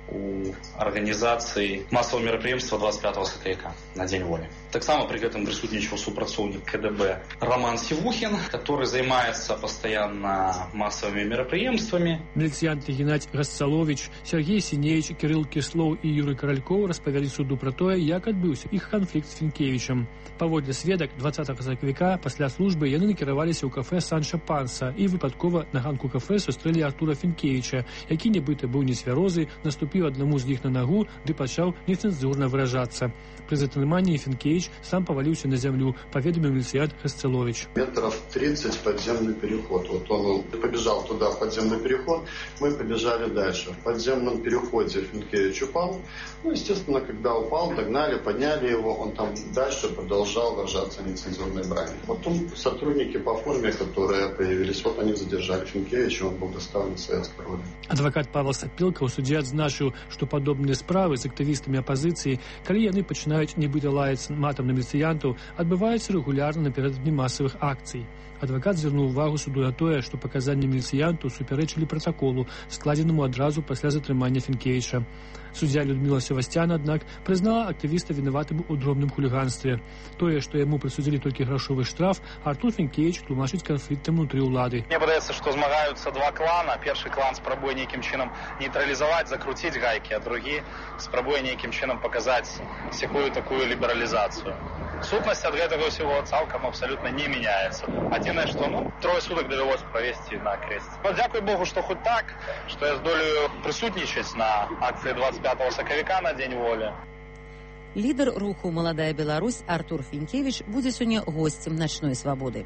S10: у арганізацыі масавого мерапрыемства 25 сакавіка на Дзень волі. Таксама пры гэтым прысутнічаў супрацоўнік КДБ Роман Сівухін, который займаецца пастаянна масавымі мерапрыемствамі.
S8: Міліцыянты Геннадзь Гасцаловіч, Сергей Сінеевич, Кирилл Кіслоў і Юрый Каралькоў распавялі суду пра тое, як адбыўся іх канфлікт з Фінкевічам. Паводле сведак, 20 сакавіка пасля службы яны накіраваліся ў кафэ Санча Панса і выпадкова на ганку кафе сустрэлі Артура Фінкевіча, які нібыта быў нецвярозы, наступіў аднаму з іх на нагу ды пачаў нецэнзурна выражацца. Пры затрыманні Фінкевіч сам паваліўся на зямлю, паведаміў міліцыянт Гасцалович.
S11: Метров 30 подземный переход. Вот он побежал туда, в подземный переход, мы побежали дальше. В подземном переходе Финкевич упал. Ну, естественно, когда упал, догнали, подняли его, он там дальше продолжал выражаться нецензурной бранью. Потом сотрудники по форме, которые появились, вот они задержали Финкевича, он был доставлен в советской роды.
S8: Адвокат Павел Сапилка у суде адзначыў, што падобныя справы з актывістамі апазіцыі, калі яны пачынаюць нібыта лаяць матам на міліцыянтаў, адбываюцца рэгулярна напярэдадні масавых акцый. Адвакат звярнуў увагу суду на тое, што паказанні міліцыянту супярэчылі пратаколу, складзенаму адразу пасля затрымання Фінкевіча. Суддзя Людміла Севастян, аднак, прызнала актывіста вінаватым у дробным хуліганстве. Тое, што яму прысудзілі толькі грашовы штраф, Артур Фінкевіч тлумачыць канфліктам унутры ўлады.
S13: Мне падаецца, што змагаюцца два клана. Першы клан спрабуе нейкім чынам нейтралізаваць, закруціць гайкі, а другі спрабуе нейкім чынам паказаць такую лібералізацыю. Сутнасць ад гэтага ўсяго цалкам абсалютна не мяняецца. Адзінае, што трое сутак давялося правесці на крэсце. Дзякуй Богу, што хоць так, што я здолею прысутнічаць на акцыі 25 сакавіка на Дзень волі.
S2: Лідар руху «Маладая Беларусь» Артур Фінкевіч будзе сёння госцем начной свабоды.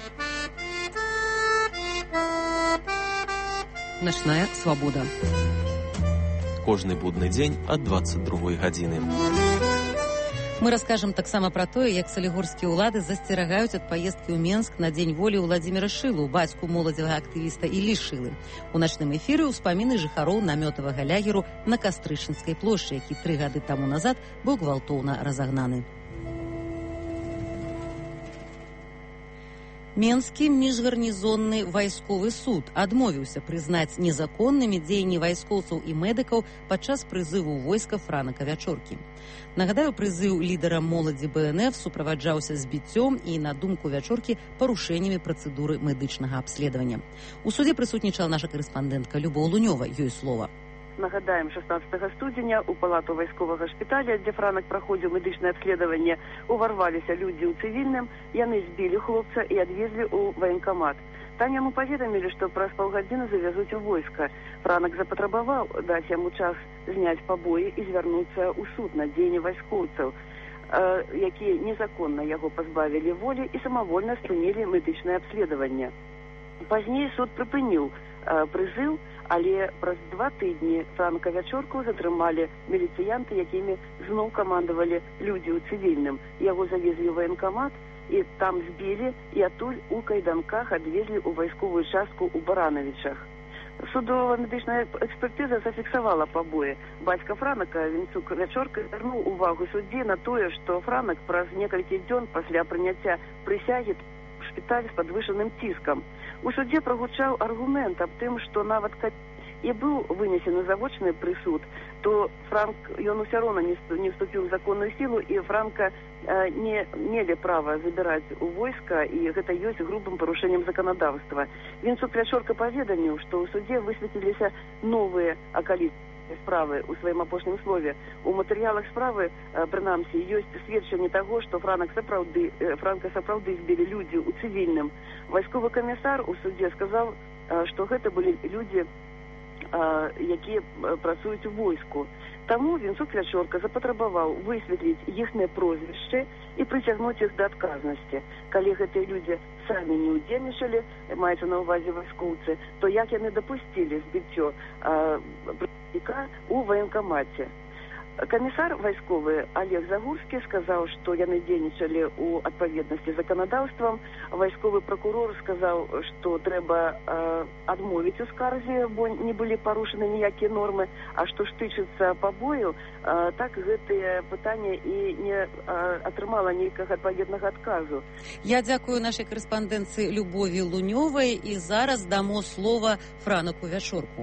S2: Начная свабода.
S14: Кожны будны дзень ад 22 гадзіны.
S2: Мы раскажам таксама пра тое, як салігорскія ўлады засцерагаюць ад паездкі ў Менск на Дзень волі Владзіміра Шылу, бацьку моладзевага актывіста Іллі Шылы. У начным эфіры ўспаміны жыхароў намётавага лягеру на Кастрычынскай плошчы, які 3 гады таму назад быў гвалтоўна разагнаны. Менскі міжгарнізонны вайсковы суд адмовіўся прызнаць незаконнымі дзеянні вайскоўцаў і медыкаў падчас прызыву войска Франака Вячоркі. Нагадаю, прызыў лідара моладзі БНФ суправаджаўся збіццём і, на думку Вячоркі, парушэннямі працэдуры медычнага абследавання. У судзе прысутнічала наша карэспандэнтка Любоў Лунёва, ёй слова.
S15: Нагадаем, 16 студзеня у палату вайсковага шпіталя, дзе Франак праходзіў медычнае абследаванне, уварваліся людзі ў цывільным, яны збілі хлопца і адвезлі ў ваенкамат. Там яму паведамілі, што праз паўгадзіны завязуць у войска. Франак запатрабаваў даць яму час зняць пабоі і звярнуцца ў суд на дзеянні вайскоўцаў, якія незаконна яго пазбавілі волі і самавольна спынілі медычнае абследаванне. Пазней суд прыпыніў прызыў, але праз 2 тыдні Франака Вячорку затрымалі міліцыянты, якімі зноў камандавалі людзі ў цывільным. Яго завезлі ў ваенкамат і там збілі, і адтуль у кайданках адвезлі ў вайсковую частку ў Баранавічах. Судова-медычная экспертыза зафіксавала пабоі. Бацька Франака, Вінцук Вячорка, звярнуў увагу суддзі на тое, што Франак праз некалькі дзён пасля прыняцця прысягі шпіталь з падвышаным ціскам. У судзе прагучаў аргумент аб тым, што нават і быў вынесены завочны прысуд, то ён усё роўна не вступіў у законную сілу, і Франка не мелі права забіраць у войска, і гэта ёсць грубым парушэннем заканадаўства. Вінцук Вячорка паведаміў, што ў судзе высветліліся новыя акалічнасці справы ў сваім апошнім слове. У матэрыялах справы, прынамсі, ёсць сведчанне таго, што Франка сапраўды збілі людзі ў цывільным. Вайсковы камісар у судзе сказаў, што гэта былі людзі, якія працуюць у войску. Таму Вінцук Вячорка запатрабаваў высветліць іхныя прозвішчы і прыцягнуць іх да адказнасці. Калі гэтыя людзі самі не ўдзельнічалі, маецца на ўвазе вайскоўцы, то як яны дапусцілі збіццё прадстаўніка ў ваенкамаце. Камісар вайсковы Олег Загурскі сказаў, што яны дзейнічалі ў адпаведнасці з заканадаўствам. Вайсковы пракурор сказаў, што трэба адмовіць у скарзе, бо не былі парушаны ніякія нормы. А што ж тычыцца пабою, так гэтае пытанне і не атрымала нейкага адпаведнага адказу.
S2: Я дзякую нашай карэспандэнцыі Любові Лунёвай і зараз дамо слова Франаку Вячорку.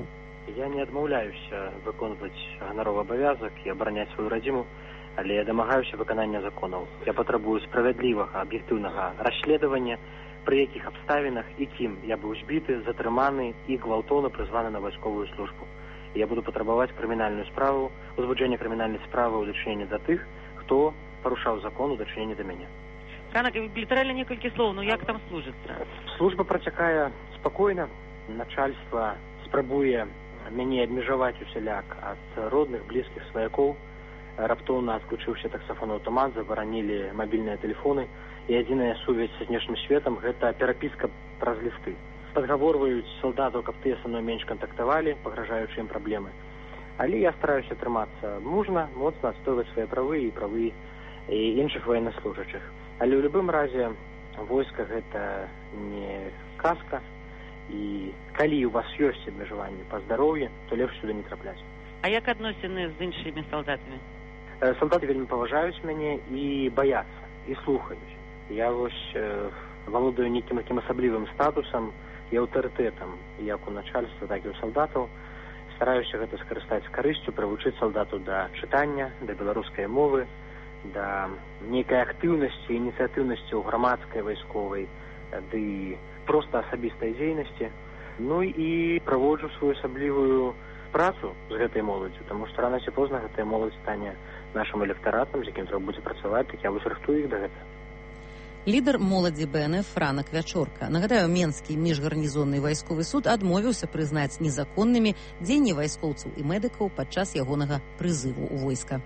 S1: Я не адмаўляюся выконваць ганаровы абавязак і абараняць сваю радзіму, але я дамагаюся выканання законаў. Я патрабую справядлівага, аб'ектыўнага расследавання, пры якіх абставінах і кім я быў збіты, затрыманы і гвалтоўна прызваны на вайсковую службу. Я буду патрабаваць крымінальную справу, узбуджэння крымінальнай справы ў дачыненні да тых, хто парушаў закон у дачыненні да мяне.
S2: Франак, літаральна некалькі слоў, ну як там служыцца?
S1: Служба працякае спакойна. Начальства спрабуе мяне абмежаваць усяляк ад родных, блізкіх сваякоў. Раптоўна адключыўся таксафон-аўтамат, забаранілі мабільныя тэлефоны, і адзіная сувязь з знешнім светам – гэта перапіска праз лісты. Падгаворваюць салдатаў, каб тыя са мной менш кантактавалі, пагражаючы ім праблемы. Але я стараюся трымацца мужна, моцна адстойваць свае правы і правы іншых военнослужачых. Але ў любым разе войска гэта не казка, і калі у вас ёсць абмежаванні па здароўі, то лепш сюды не трапляць.
S2: А як адносіны з іншымі салдатамі?
S1: Салдаты вельмі паважаюць мяне і баяцца, і слухаюць. Я вось валодаю нейкім такім асаблівым статусам і аўтарытэтам, як у начальства, так і ў салдатаў. Стараюся гэта скарыстаць з карысцю, прывучыць салдату да чытання, да беларускай мовы, да нейкай актыўнасці, ініцыятыўнасці ў грамадскай, вайсковай, ды проста асабістай дзейнасці. Ну і праводжу сваю асаблівую працу з гэтай моладдзю, таму што рана ці позна гэтая моладзь стане нашым электаратам, з якім трэба будзе працаваць, так я вось рыхтую іх да гэтага.
S2: Лідар моладзі БНФ Франак Вячорка. Нагадаю, Менскі міжгарнізонны вайсковы суд адмовіўся прызнаць незаконнымі дзеянні вайскоўцаў і медыкаў падчас ягонага прызыву ў войска.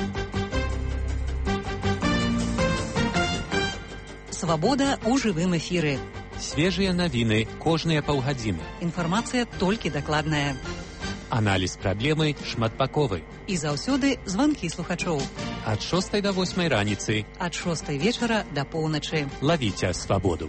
S16: Свабода ў жывым эфіры.
S17: Свежыя навіны кожныя паўгадзіны.
S16: Інфармацыя толькі дакладная.
S17: Аналіз праблемы шматбаковы.
S16: І заўсёды званкі слухачоў.
S17: Ад 6 до 8 раніцы.
S16: Ад 6 вечара да поўначы.
S17: Лавіце свабоду.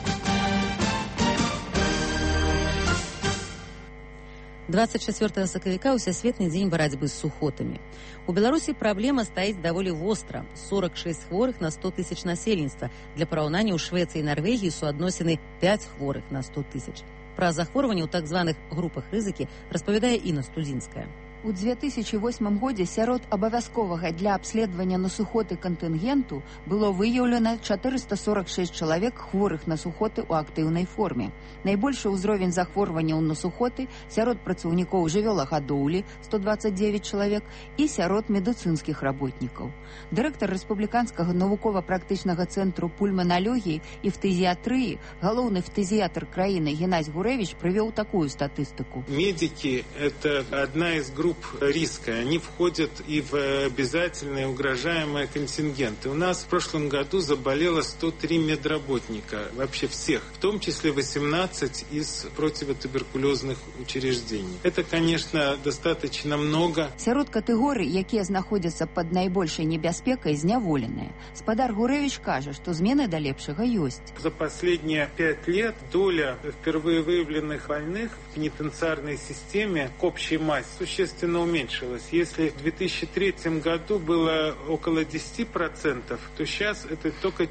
S2: – 24 сакавіка ўсясветны дзень барацьбы з сухотамі. У Беларусі праблема стаіць даволі востра. 46 хворых на 100 тысяч насельніцтва. Для параўнання ў Швецыі і Нарвегіі суадносіны 5 хворых на 100 тысяч. Пра захворванні ў так званых групах рызыкі распавядае Інна Студзінская.
S18: У 2008 годзе сярод абавязковага для абследавання на сухоты кантынгенту было выяўлена 446 чалавек хворых на сухоты ў актыўнай форме. Найбольшы ўзровень захворванняў на сухоты сярод працаўнікоў жывёлагадоўлі 129 чалавек і сярод медыцынскіх работнікаў. Дырэктар рэспубліканскага навукова-практычнага цэнтру пульманалогіі і фтызіатрыі, галоўны фтызіатр краіны Геннадзь Гуревич прывёў такую статыстыку.
S19: Медики – это одна из групп риска. Они входят и в обязательные угрожаемые контингенты. У нас в прошлом году заболело 103 медработника, вообще всех, в том числе 18 из противотуберкулезных учреждений. Это, конечно, достаточно много.
S18: Сярод катэгорый, якія знаходзяцца пад найбольшай небяспекай, зняволеныя. Спадар Гуревич кажа, што змены да лепшага ёсць.
S19: За последние 5 лет доля впервые выявленных больных в пенитенциарной системе к общей массе существенно уменьшилась. Если в 2003 году было около 10%, то сейчас это только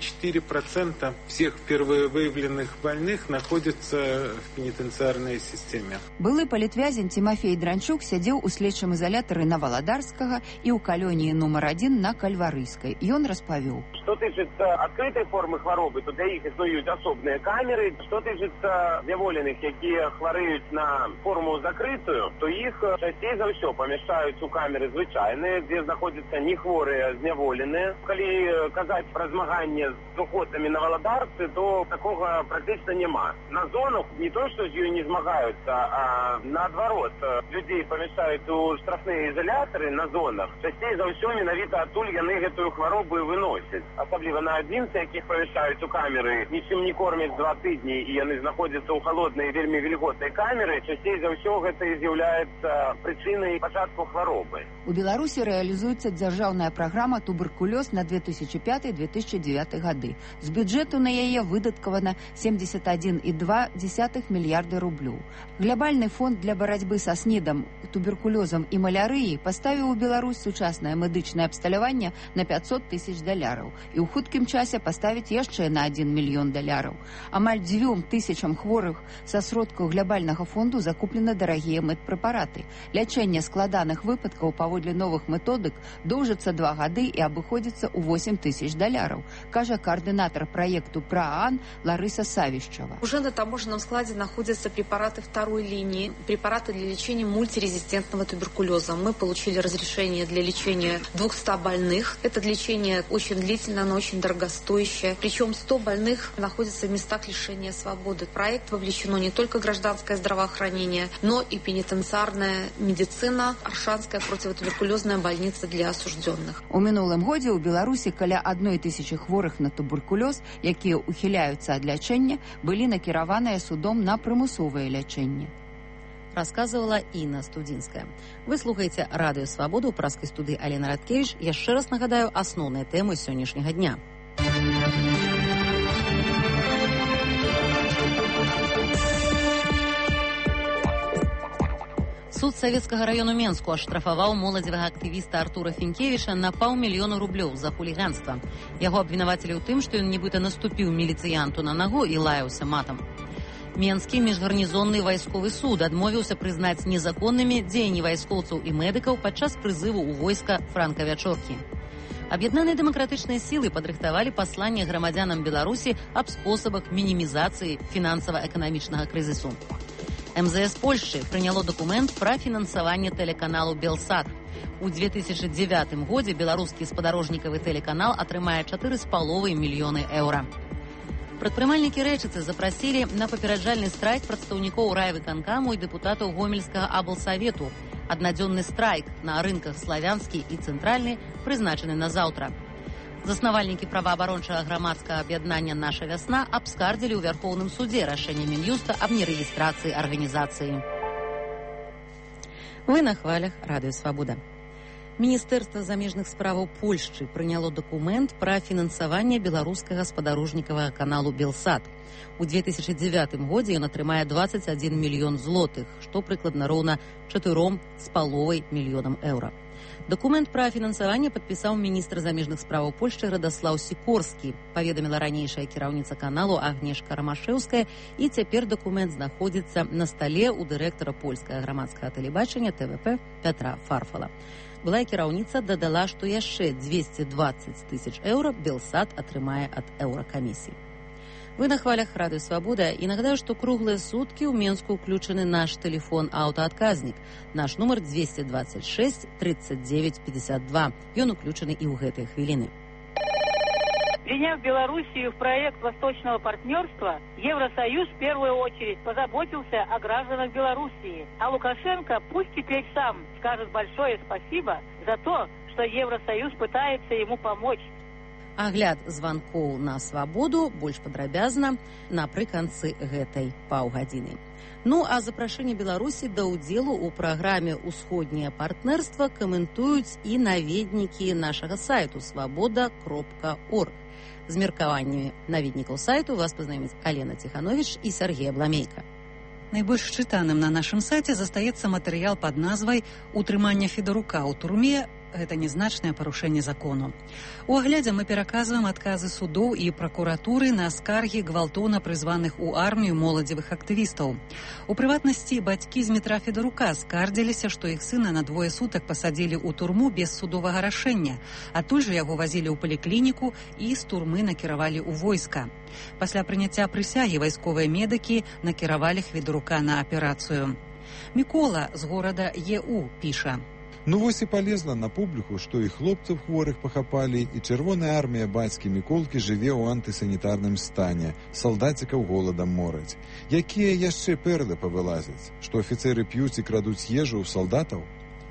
S19: 4% всех впервые выявленных больных находятся в пенитенциарной системе.
S18: Былы палітвязень Тимофей Дранчук сядзеў у следчым изолятары на Валадарскага і ў калоніі нумар 1 на Кальварыйскай. Ён распавёў.
S28: Что тычыцца адкрытай формы хваробы, то для іх існуюць асобныя камеры. Что тычыцца зняволеных, якія хварэюць на форму закрытую, то іх часцей за ўсё памяшчаюць у камеры звычайныя, дзе знаходзяцца не хворыя, зняволеныя. Калі казаць пра змаганне з сухотамі на Валадарцы, то такога практычна няма. На зонах не то, што з ёй не змагаюцца, а наадварот, людзей памяшчаюць у штрафныя ізалятары на зонах. Часцей за ўсё менавіта адтуль яны гэтую хваробу і выносяць. Асабліва на адзінцы, якіх памяшчаюць у камеры, нічым не кормяць 2 тыдні, і яны знаходзяцца ў халоднай, вельмі вільготнай камеры, часцей за ўсё гэта і з'яўляецца прычынай прычынай пачатку хваробы.
S18: У Беларусі рэалізуецца дзяржаўная праграма «Туберкулёз» на 2005-2009 гады. З бюджэту на яе выдаткавана 71,2 мільярды рублёў. Глобальны фонд для барацьбы са СНІДам, туберкулёзам і малярыяй паставіў у Беларусь сучаснае медычнае абсталяванне на $500 000 і ў хуткім часе паставіць яшчэ на $1 мільён. Амаль 2000 хворых са сродкаў глобальнага фонду закуплены дарагія медпрэпараты. Лячэнне складаных выпадкаў паводле новых методык доўжыцца 2 гады і абыходзіцца ў $8 000, кажа координатор проекту ПРААН Лариса Савищева.
S4: Уже на таможенном складе находятся препараты второй линии, препараты для лечения мультирезистентного туберкулеза. Мы получили разрешение для лечения 200 больных. Это лечение очень длительное, но очень дорогостоящее. Причем 100 больных находятся в местах лишения свободы. В проект вовлечено не только гражданское здравоохранение, но и пенитенциарная медицина, Аршанская противотуберкулезная больница для осужденных.
S18: У мінулым годзе ў Беларусі каля 1000 хворых на туберкулёз, якія ухіляюцца ад лячэння, былі накіраваныя судом на прымусовае лячэнне.
S2: Рассказывала Инна Студинская. Вы слухаете «Радио Свобода» у праскай студыі Алена Радкевич. Яшчэ раз нагадаю асноўныя тэмы сённяшняга дня. Суд Савецкага району Менску аштрафаваў моладзевага актывіста Артура Фінкевіча на $500 000 за хуліганства. Яго абвінавацілі ў тым, што ён нібыта наступіў міліцыянту на нагу і лаяўся матам. Менскі міжгарнізонны вайсковы суд адмовіўся прызнаць незаконнымі дзеянні вайскоўцаў і медыкаў падчас прызыву ў войска франка-вячоркі. Аб'яднаныя дэмакратычныя сілы падрыхтавалі пасланне грамадзянам Беларусі аб спосабах мінімізацыі фінансава-эканамічнага крызісу. МЗС Польшчы прыняло дакумент пра фінансаванне тэлеканалу «Белсат». У 2009 годзе беларускі спадарожнікавы тэлеканал атрымае 4,5 мільёны еўра. Прадпрымальнікі Рэчыцы запрасілі на папераджальны страйк прадстаўнікоў райвыканкаму і дэпутатаў Гомельскага аблсавету. Аднадзённы страйк на рынках славянскі і цэнтральны прызначаны на заўтра. Заснавальнікі праваабарончага грамадскага аб'яднання «Наша вясна» абскардзілі ў Вярхоўным судзе рашэнне Мін'юста аб нерэгістрацыі арганізацыі. Вы на хвалях «Радыё Свабода». Міністэрства замежных справаў Польшчы прыняло дакумент пра фінансаванне беларускага спадарожнікавага каналу «Белсат». У 2009 годзе ён атрымае 21 мільён злотых, што прыкладна роўна 4,5 мільёнам еўра. Дакумент пра фінансаванне падпісаў міністр замежных справаў Польшчы Радаслаў Сікорскі, паведаміла ранейшая кіраўніца каналу Агнешка Рамашэўская, і цяпер дакумент знаходзіцца на стале ў дырэктара польскага грамадскага тэлебачання ТВП Пятра Фарфала. Былая кіраўніца дадала, што яшчэ 220 000 еўра Белсат атрымае ад еўракамісіі. Вы на хвалях «Радыё Свабода» і нагадаю, што круглыя суткі ў Менску ўключаны наш тэлефон аўтаадказнік. Наш нумар 226 39 52. Ён уключаны і ў гэтыя хвіліны.
S5: Приняв Белоруссию в проект Восточного партнерства, Евросоюз в первую очередь позаботился о гражданах Белоруссии. А Лукашенко пусть теперь сам скажет большое спасибо за то, что Евросоюз пытается ему помочь.
S2: Агляд званкоў на свабоду больш падрабязна напрыканцы гэтай паўгадзіны. Ну, а запрашэнне Беларусі да ўдзелу ў праграме «Усходняе партнерства» каментуюць і наведнікі нашага сайту свабода.орг. З меркаваннямі наведнікаў сайту вас пазнаёмяць Алена Тиханович і Сергей Абламейка.
S16: Найбольш чытаным на нашым сайце застаецца матэрыял пад назвай «Утрыманне Федарука ў турме» гэта нязначнае парушэнне закону. У аглядзе мы пераказваем адказы судоў і пракуратуры на скаргі гвалтоўна прызваных у армію моладзевых актывістаў. У прыватнасці, бацькі Змітра Федарука скардзіліся, што іх сына на 2 сутак пасадзілі ў турму без судовага рашэння, адтуль жа яго вазілі ў паліклініку і з турмы накіравалі ў войска. Пасля прыняцця прысягі вайсковыя медыкі накіравалі Федарука на аперацыю. Мікола з горада ЕУ піша:
S9: Ну вось і палезла на публіку, што і хлопцаў хворых пахапалі, і чырвоная армія бацькі Міколкі жыве ў антысанітарным стане, салдацікаў голадам мораць. Якія яшчэ перлы павылазяць? Што афіцэры п'юць і крадуць ежу ў салдатаў?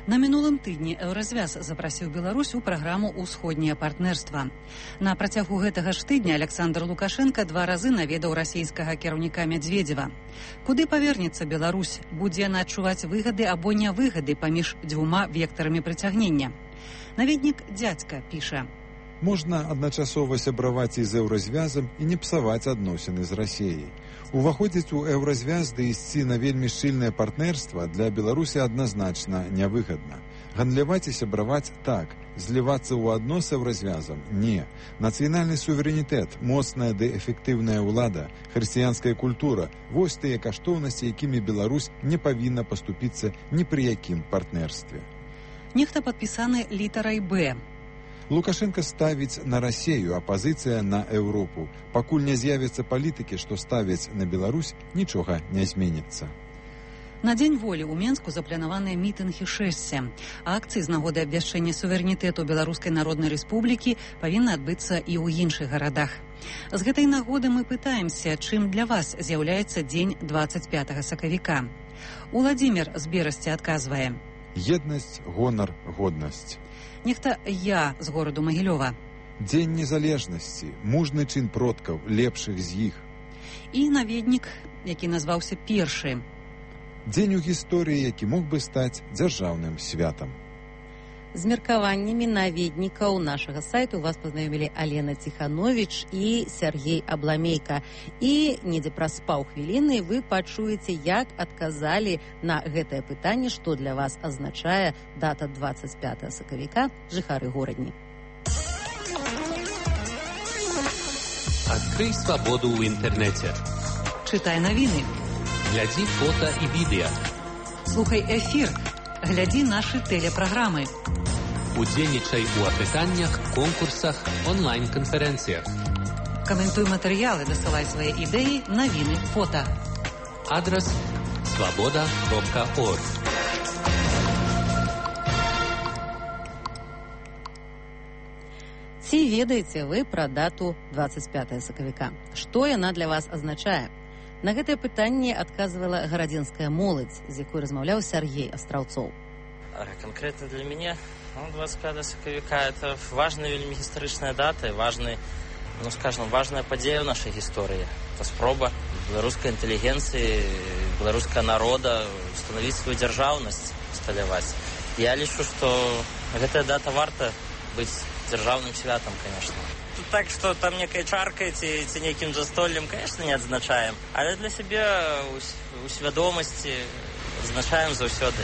S16: На мінулым тыдні Еўразвяз запрасіў Беларусь у праграму «Усходняе партнерства». На працягу гэтага ж тыдня Александр Лукашенко 2 разы наведаў расійскага кіраўніка Медведзева. Куды павернецца Беларусь? Будзе яна адчуваць выгады або нявыгады паміж 2 вектарамі прыцягнення? Наведнік Дзядзька піша:
S9: Можна адначасова сябраваць і з Еўразвязам і не псаваць адносіны з Расіяй. Уваходзіць у Еўразвяз ды ісці на вельмі шчыльнае партнерства для Беларусі адназначна нявыгадна. Гандляваць і сябраваць так, злівацца ў адно з Еўразвязам не. Нацыянальны суверэнітэт, моцная ды эфектыўная ўлада, хрысціянская культура – вось тыя каштоўнасці, якімі Беларусь не павінна паступіцца ні пры якім партнерстве.
S16: Нехта падпісаны літарай «Б».
S9: Лукашенко ставіць на Расею, а пазіцыя на Еўропу. Пакуль не з'явяцца палітыкі, што ставяць на Беларусь, нічога не зменіцца.
S16: На Дзень волі ў Менску запланаваныя мітынгі шэсця. Акцыі з нагоды абвяшчэння суверэнітэту Беларускай Народнай Рэспублікі павінны адбыцца і ў іншых гарадах. З гэтай нагоды мы пытаемся, чым для вас з'яўляецца дзень 25 сакавіка. Уладзімір з Берасці адказвае:
S9: еднасць, гонар, годнасць.
S16: Нехта я з гораду Магілёва.
S9: Дзень незалежнасці, мужны чын продкаў, лепшых з іх.
S16: І наведнік, які назваўся першы.
S9: Дзень у гісторыі, які мог бы стаць дзяржаўным святам.
S2: З меркаваннямі наведнікаў нашага сайту вас пазнаёмілі Алена Ціхановіч і Сергей Абламейка. І недзе праз паўхвіліны вы пачуеце, як адказалі на гэтае пытанне, што для вас азначае дата 25 сакавіка жыхары горадні.
S17: Адкрый свабоду ў інтэрнэце.
S16: Чытай навіны.
S17: Глядзі фота і відэа.
S16: Слухай эфір. Глядзі нашы тэлепраграмы.
S17: Удзельнічай у апытаннях, конкурсах, онлайн-канферэнцыях.
S16: Каментуй матэрыялы, дасылай свае ідэі, навіны, фота.
S17: Адрас svoboda.org.
S2: Ці ведаеце вы пра дату 25 сакавіка? Што яна для вас азначае? На гэтае пытанне адказвала гарадзенская моладзь, з якой размаўляў Сергей Астраўцоў.
S3: Конкретно для меня 25 сакавіка – это важная вельмі гістарычная дата, важная падзея ў нашай гісторыі. Это спроба беларускай інтэлігенцыі, беларускага народа установіць сваю дзяржаўнасць, усталяваць. Я лічу, што гэтая дата варта быць дзяржаўным святам, конечно. Так, что там некай чаркай ці нейкім застоллем, конечно, не адзначаем, але для сябе у свядомасці адзначаем заўсёды.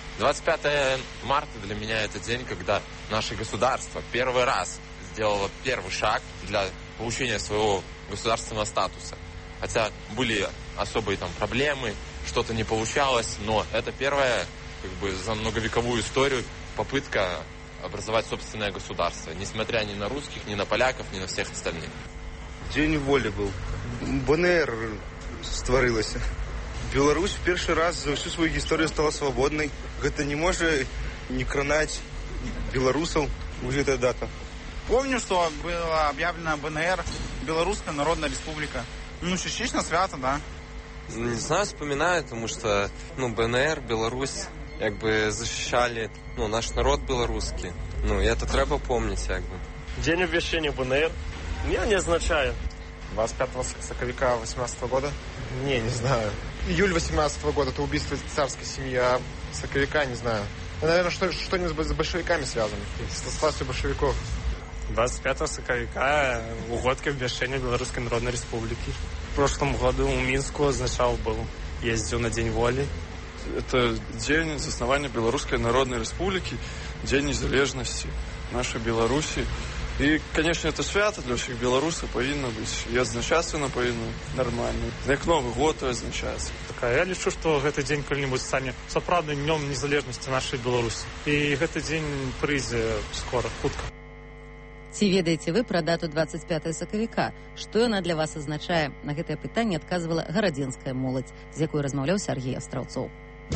S6: 25 марта для меня это день, когда наше государство первый раз сделало первый шаг для получения своего государственного статуса. Хотя были особые там проблемы, что-то не получалось, но это первая, за многовековую историю попытка образовать собственное государство, несмотря ни на русских, ни на поляков, ни на всех остальных.
S12: День воли был. БНР стварылася. Беларусь в першы раз за всю свою гісторыю стала свабоднай. Гэта не можа не кранаць беларусаў у гэтая дата.
S20: Помню, что была объявлена БНР, Белорусская Народная Республика. Частично свято, да.
S21: Не знаю, вспоминаю, потому что, БНР, Беларусь, защищали, наш народ белорусский. И это треба помнить,
S22: День обвящения БНР? Не означает.
S23: 25 сакавика 18 года?
S22: Не знаю.
S23: Июль 18 года, это убийство царской семьи, а сакавика не знаю. Наверное, что-нибудь с большевиками связано, с властью большевиков.
S22: 25 сакавика угодка обвящения Белорусской Народной Республики. В прошлом году у Минску ездил на День воли.
S24: Это день основания Белорусской Народной Республики, день незалежности нашей Беларуси. И, конечно, это свято для всех белорусов повинно быть. И адзначацца повинно нормально. Як Новый год адзначаецца.
S29: Я лічу, што гэты дзень калі-небудзь стане сапраўдным днём незалежнасці нашай Беларусі. І гэты дзень прыйдзе скора, хутка.
S2: Ці ведаеце вы пра дату 25 сакавіка? Што яна для вас азначае? На гэтае пытанне адказвала гарадзенская моладзь, з якой размаўляў Сергей Астраўцоў.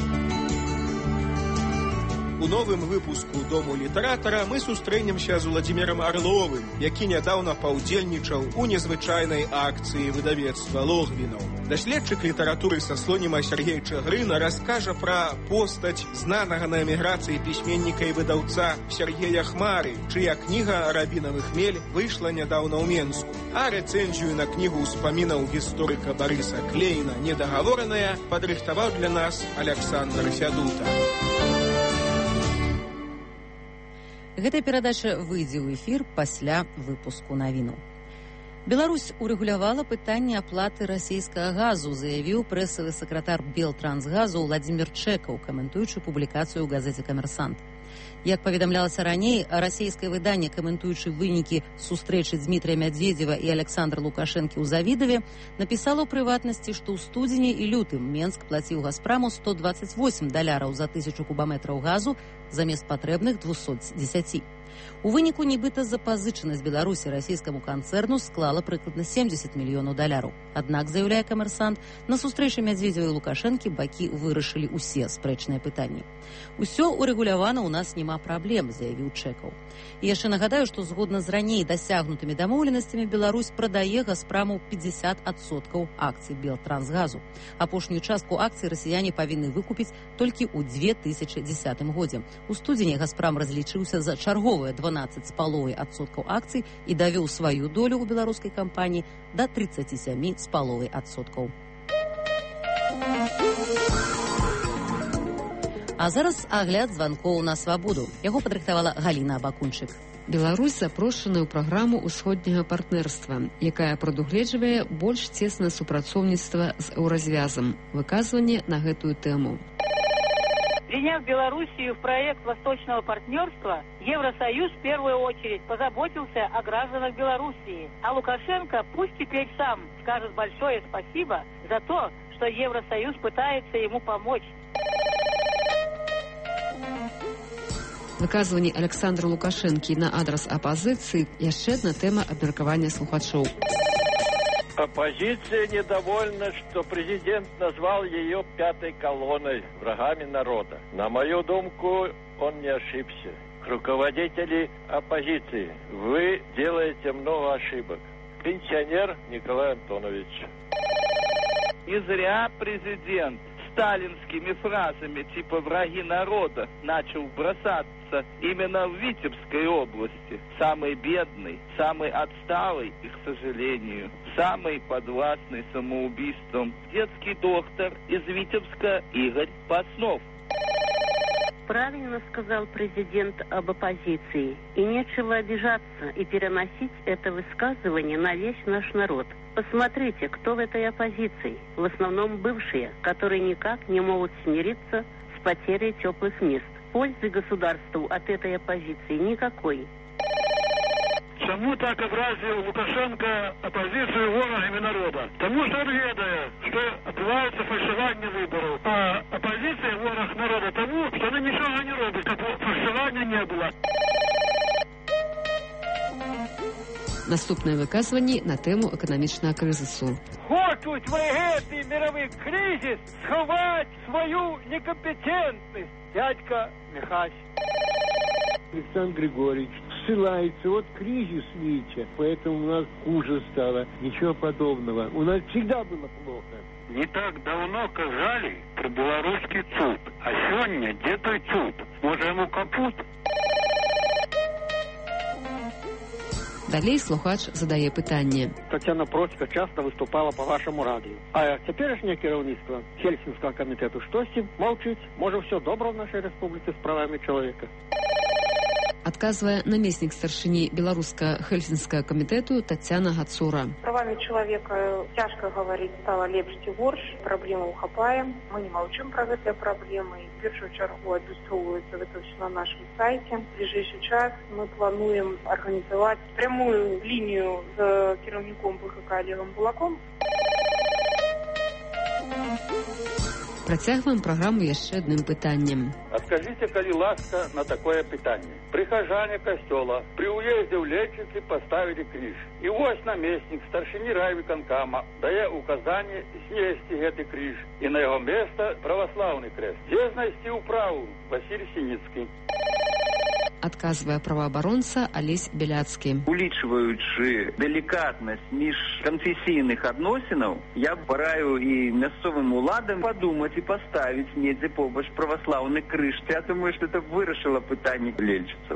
S25: У новым выпуску «Дому літаратара» мы сустрэнемся з Уладзімірам Арловым, які нядаўна паўдзельнічаў у незвычайнай акцыі выдавецтва Логвінаў. Даследчык літаратуры са Слоніма Сергей Чагрына раскажа пра постаць знанага на эміграцыі пісьменніка і выдаўца Сергея Хмары, чыя кніга «Рабінавы хмель» выйшла нядаўна ў Менску. А рэцэнзію на кнігу ўспамінаў гісторыка Барыса Клейна «Недагавораная» падрыхтаваў для нас Александр Фядута.
S2: Гэтая перадача выйдзе ў эфір пасля выпуску навіну. Беларусь урэгулявала пытанне аплаты расійскага газу, заявіў прэсавы сакратар Белтрансгазу Владзімір Чэкаў, каментуючы публікацыю ў газеце «Камерсант». Як паведамлялася раней, расійскае выданне, каментуючы вынікі сустрэчы Дмітрия Медведева і Александра Лукашэнкі ў Завідаве, напісала ў прыватнасці, што ў студзені і лютым Менск плаціў «Газпраму» $128 за 1000 кубаметраў газу замест патрэбных 210. У выніку нібыта запазычанасць Беларусі расійскаму канцэрну склала прыкладна $70 мільёнаў. Аднак, заяўляе «Камерсант», на сустрэчы Медведева і Лукашэнкі бакі вырашылі ўсе спрэчныя пытанні. «Усё урэгулявана, у нас няма праблем», заявіў Чэкаў. І яшчэ нагадаю, што згодна з раней дасягнутымі дамоўленасцямі Беларусь прадае «Газпраму» 50% акцый Белтрансгазу. Апошнюю частку акцый расіяне павінны выкупіць толькі ў 2010 годзе. У студзені «Газпрам» разлічыўся за чарговыя 12,5% акцый і давёў сваю долю ў беларускай кампаніі да 37,5%. А зараз агляд званкоў на свабоду. Яго падрыхтавала Галіна Абакунчык.
S7: Беларусь запрошаная ў праграму ўсходняга партнерства, якая прадугледжвае больш цеснае супрацоўніцтва з Еўразвязам. Выказванне на гэтую тэму.
S5: Приняв Белоруссию в проект Восточного партнерства, Евросоюз в первую очередь позаботился о гражданах Белоруссии. А Лукашенко пусть теперь сам скажет большое спасибо за то, что Евросоюз пытается ему помочь.
S7: Выказванне Александра Лукашэнкі на адрас апозиции яшчэ одна тема абмеркавання слухачоў.
S8: Оппозиция недовольна, что президент назвал ее пятой колонной, врагами народа. На мою думку, он не ошибся. Руководители оппозиции, вы делаете много ошибок. Пенсионер Николай Антонович.
S10: Не зря президент сталинскими фразами типа «враги народа» начал бросаться именно в Витебской области. Самый бедный, самый отсталый и, к сожалению, самый подвластный самоубийством детский доктор из Витебска Игорь Паснов.
S11: Правильно сказал президент об оппозиции. И нечего обижаться и переносить это высказывание на весь наш народ. Посмотрите, кто в этой оппозиции. В основном бывшие, которые никак не могут смириться с потерей теплых мест. Пользы государству от этой оппозиции никакой.
S8: Чому так образил Лукашенко оппозицию ворогами народа? Тому что он ведает, что отбывается фальшивание выборов. А оппозиция ворог народа тому, что она ничего не робит, как фальшивания не было.
S7: Наступнае выказванне на тему эканамічнага крызісу.
S8: Хочуть гэты мировый кризис сховать свою некомпетентность. Дядька Михась.
S13: Александр Григорьевич ссылается, вот кризис, видите, поэтому у нас хуже стало. Ничего подобного. У нас всегда было плохо.
S8: Не так давно казали про белорусский цуд. А сегодня где той цуд? Может, ему капут?
S7: Далей слухач задае пытанне.
S8: Тетяна Процька часто выступала по вашему радио. А теперешнее керівництво Хельсинского комитета что с ним? Молчит. Может, все добро в нашей республике с правами человека?
S7: Адказвае намеснік старшыні беларуска-хельсінскага камітэту Тацяна Гацура.
S14: Правами человека тяжко говорить стало лепш ці горш. Проблемы ухапаем. Мы не молчим про гэтыя проблемы. В первую чергу адлюстроўваецца гэта ўсё на нашем сайте. В ближайший час мы плануем организовать прямую линию с кіраўніком ВХК Олегом Булаком.
S7: Працягваем праграму яшчэ адным пытаннем.
S8: Скажите, калі ласка, на такое питание. Прихожане костела при уезде в Летчицы поставили крыж. И вось наместник старшини райвиконкама дае указание снести гэты крыж. И на его место православный крест. Где знайсці управу Василий Синицкий?
S7: адказвае праваабаронца Алесь Беляцкі.
S1: Улічваючы делікатнасць міжканфесійных адносінаў, я параю і мясцовым уладам падумаць і паставіць недзе побач праваслаўны крыж. Я думаю, што это вырашыла пытанне лельчыцаў.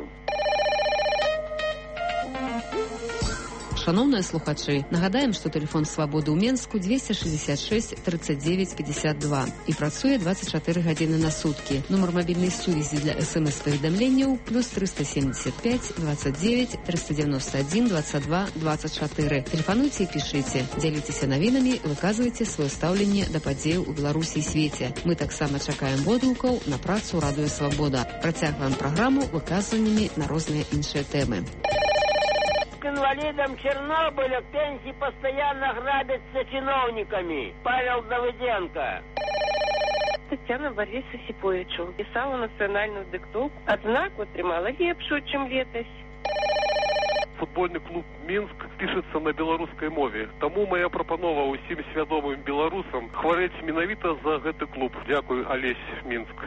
S7: Шановныя слухачы, нагадаем, што тэлефон Свабоды ў Менску 266 39 52 і працуе 24 гадзіны на суткі. Нумар мабільнай сувязі для СМС-паведамленняў плюс 375 29 391 22 24. Тэлефануйце і пішыце, дзяліцеся навінамі, выказвайце сваё стаўленне да падзеяў у Беларусі і свеце. Мы таксама чакаем водгукаў на працу Радыё Свабода. Працягваем праграму выказваннямі на розныя іншыя тэмы.
S4: Инвалидам Чернобыля пенсии постоянно грабятся чиновниками. Павел Давыденко.
S9: Тетяна Борису Сіповичу писала національну диктовку, однак отримала лепшу, чим летось.
S29: Футбольный клуб «Минск» пишется на белорусской мове. Тому моя прапанова усім свядомым беларусам хварэць менавіта за гэты клуб. Дякую, Алесь, Минск.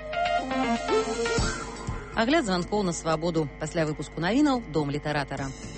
S2: Агляд званкоў на Свабоду. Пасля выпуску навінаў дом літаратара.